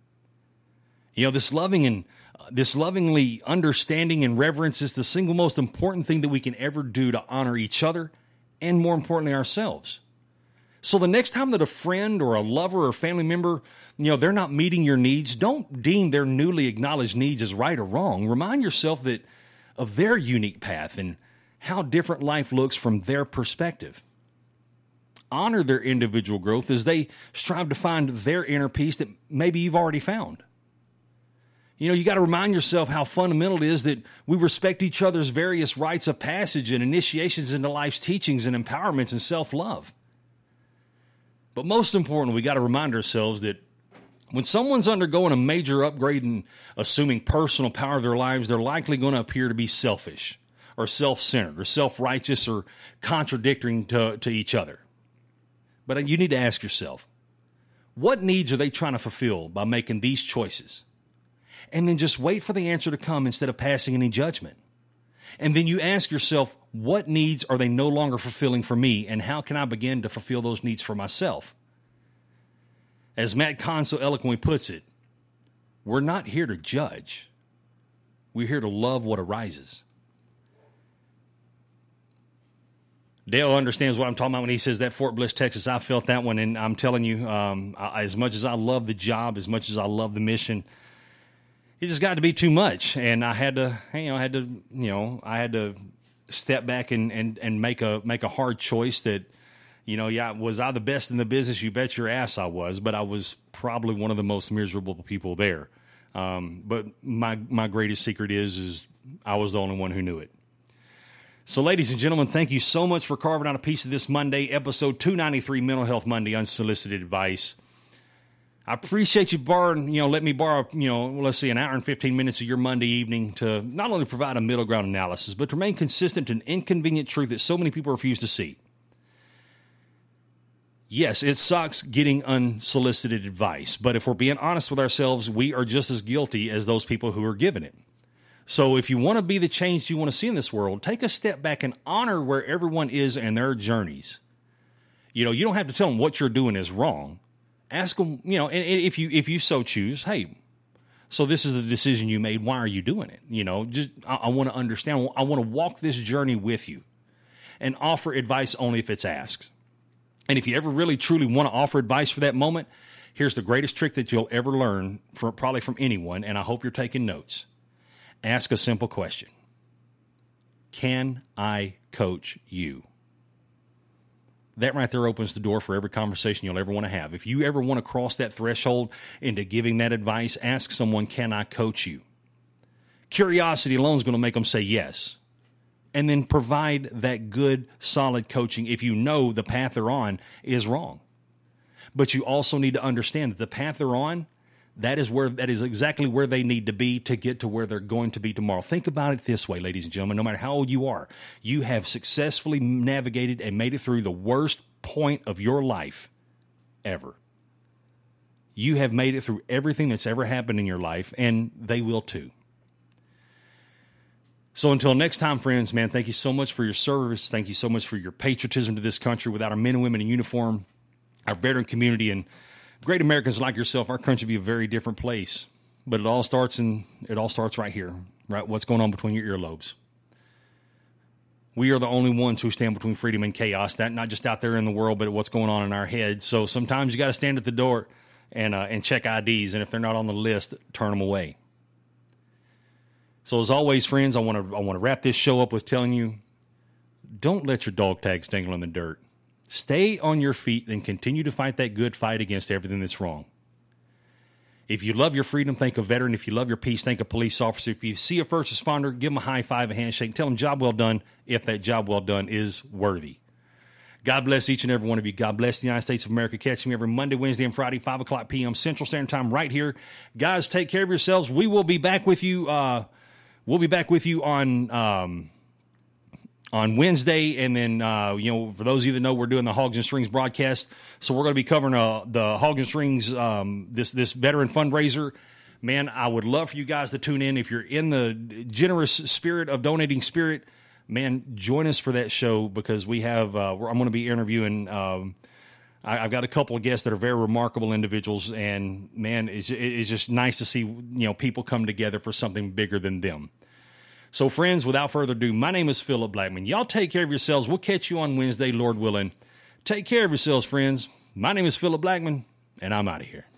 You know, this loving and uh, this lovingly understanding and reverence is the single most important thing that we can ever do to honor each other and, more importantly, ourselves. So the next time that a friend or a lover or family member, you know, they're not meeting your needs, don't deem their newly acknowledged needs as right or wrong. Remind yourself that of their unique path and how different life looks from their perspective. Honor their individual growth as they strive to find their inner peace that maybe you've already found. You know, you got to remind yourself how fundamental it is that we respect each other's various rites of passage and initiations into life's teachings and empowerments and self-love. But most important, we got to remind ourselves that when someone's undergoing a major upgrade and assuming personal power of their lives, they're likely going to appear to be selfish or self-centered or self-righteous or contradicting to, to each other. But you need to ask yourself, what needs are they trying to fulfill by making these choices? And then just wait for the answer to come instead of passing any judgment. And then you ask yourself, what needs are they no longer fulfilling for me, and how can I begin to fulfill those needs for myself? As Matt Kahn so eloquently puts it, we're not here to judge. We're here to love what arises. Dale understands what I'm talking about when he says that Fort Bliss, Texas. I felt that one, and I'm telling you, um, I, as much as I love the job, as much as I love the mission, it just got to be too much, and I had to, you know, I had to, you know, I had to step back and and and make a make a hard choice that, you know, yeah, was I the best in the business? You bet your ass I was, but I was probably one of the most miserable people there. Um, but my my greatest secret is is I was the only one who knew it. So, ladies and gentlemen, thank you so much for carving out a piece of this Monday, episode two ninety-three, Mental Health Monday, Unsolicited Advice. I appreciate you borrowing, you know, let me borrow, you know, let's see, an hour and fifteen minutes of your Monday evening to not only provide a middle ground analysis, but to remain consistent to an inconvenient truth that so many people refuse to see. Yes, it sucks getting unsolicited advice, but if we're being honest with ourselves, we are just as guilty as those people who are giving it. So if you want to be the change you want to see in this world, take a step back and honor where everyone is in their journeys. You know, you don't have to tell them what you're doing is wrong. Ask them, you know, and if you if you so choose, hey, so this is the decision you made. Why are you doing it? You know, just I, I want to understand. I want to walk this journey with you and offer advice only if it's asked. And if you ever really, truly want to offer advice for that moment, here's the greatest trick that you'll ever learn, from, probably from anyone, and I hope you're taking notes. Ask a simple question. Can I coach you? That right there opens the door for every conversation you'll ever want to have. If you ever want to cross that threshold into giving that advice, ask someone, can I coach you? Curiosity alone is going to make them say yes. And then provide that good, solid coaching if you know the path they're on is wrong. But you also need to understand that the path they're on, that is where that is exactly where they need to be to get to where they're going to be tomorrow. Think about it this way, ladies and gentlemen. No matter how old you are, you have successfully navigated and made it through the worst point of your life ever. You have made it through everything that's ever happened in your life, and they will too. So until next time, friends, man, thank you so much for your service. Thank you so much for your patriotism to this country. Without our men and women in uniform, our veteran community, and great Americans like yourself, our country would be a very different place. But it all starts in it all starts right here, right? What's going on between your earlobes? We are the only ones who stand between freedom and chaos. That not just out there in the world, but what's going on in our heads. So sometimes you got to stand at the door and uh, and check I Ds, and if they're not on the list, turn them away. So as always, friends, I want to I want to wrap this show up with telling you, don't let your dog tags dangle in the dirt. Stay on your feet and continue to fight that good fight against everything that's wrong. If you love your freedom, think a veteran. If you love your peace, think a police officer. If you see a first responder, give them a high five, a handshake. Tell them job well done if that job well done is worthy. God bless each and every one of you. God bless the United States of America. Catch me every Monday, Wednesday, and Friday, five o'clock p.m. Central Standard Time right here. Guys, take care of yourselves. We will be back with you. Uh, we'll be back with you on... Um, on Wednesday, and then, uh, you know, for those of you that know, we're doing the Hogs and Strings broadcast, so we're going to be covering uh, the Hogs and Strings, um, this this veteran fundraiser. Man, I would love for you guys to tune in. If you're in the generous spirit of donating spirit, man, join us for that show, because we have, uh, I'm going to be interviewing, um, I, I've got a couple of guests that are very remarkable individuals, and, man, it's, it's just nice to see, you know, people come together for something bigger than them. So, friends, without further ado, my name is Philip Blackman. Y'all take care of yourselves. We'll catch you on Wednesday, Lord willing. Take care of yourselves, friends. My name is Philip Blackman, and I'm out of here.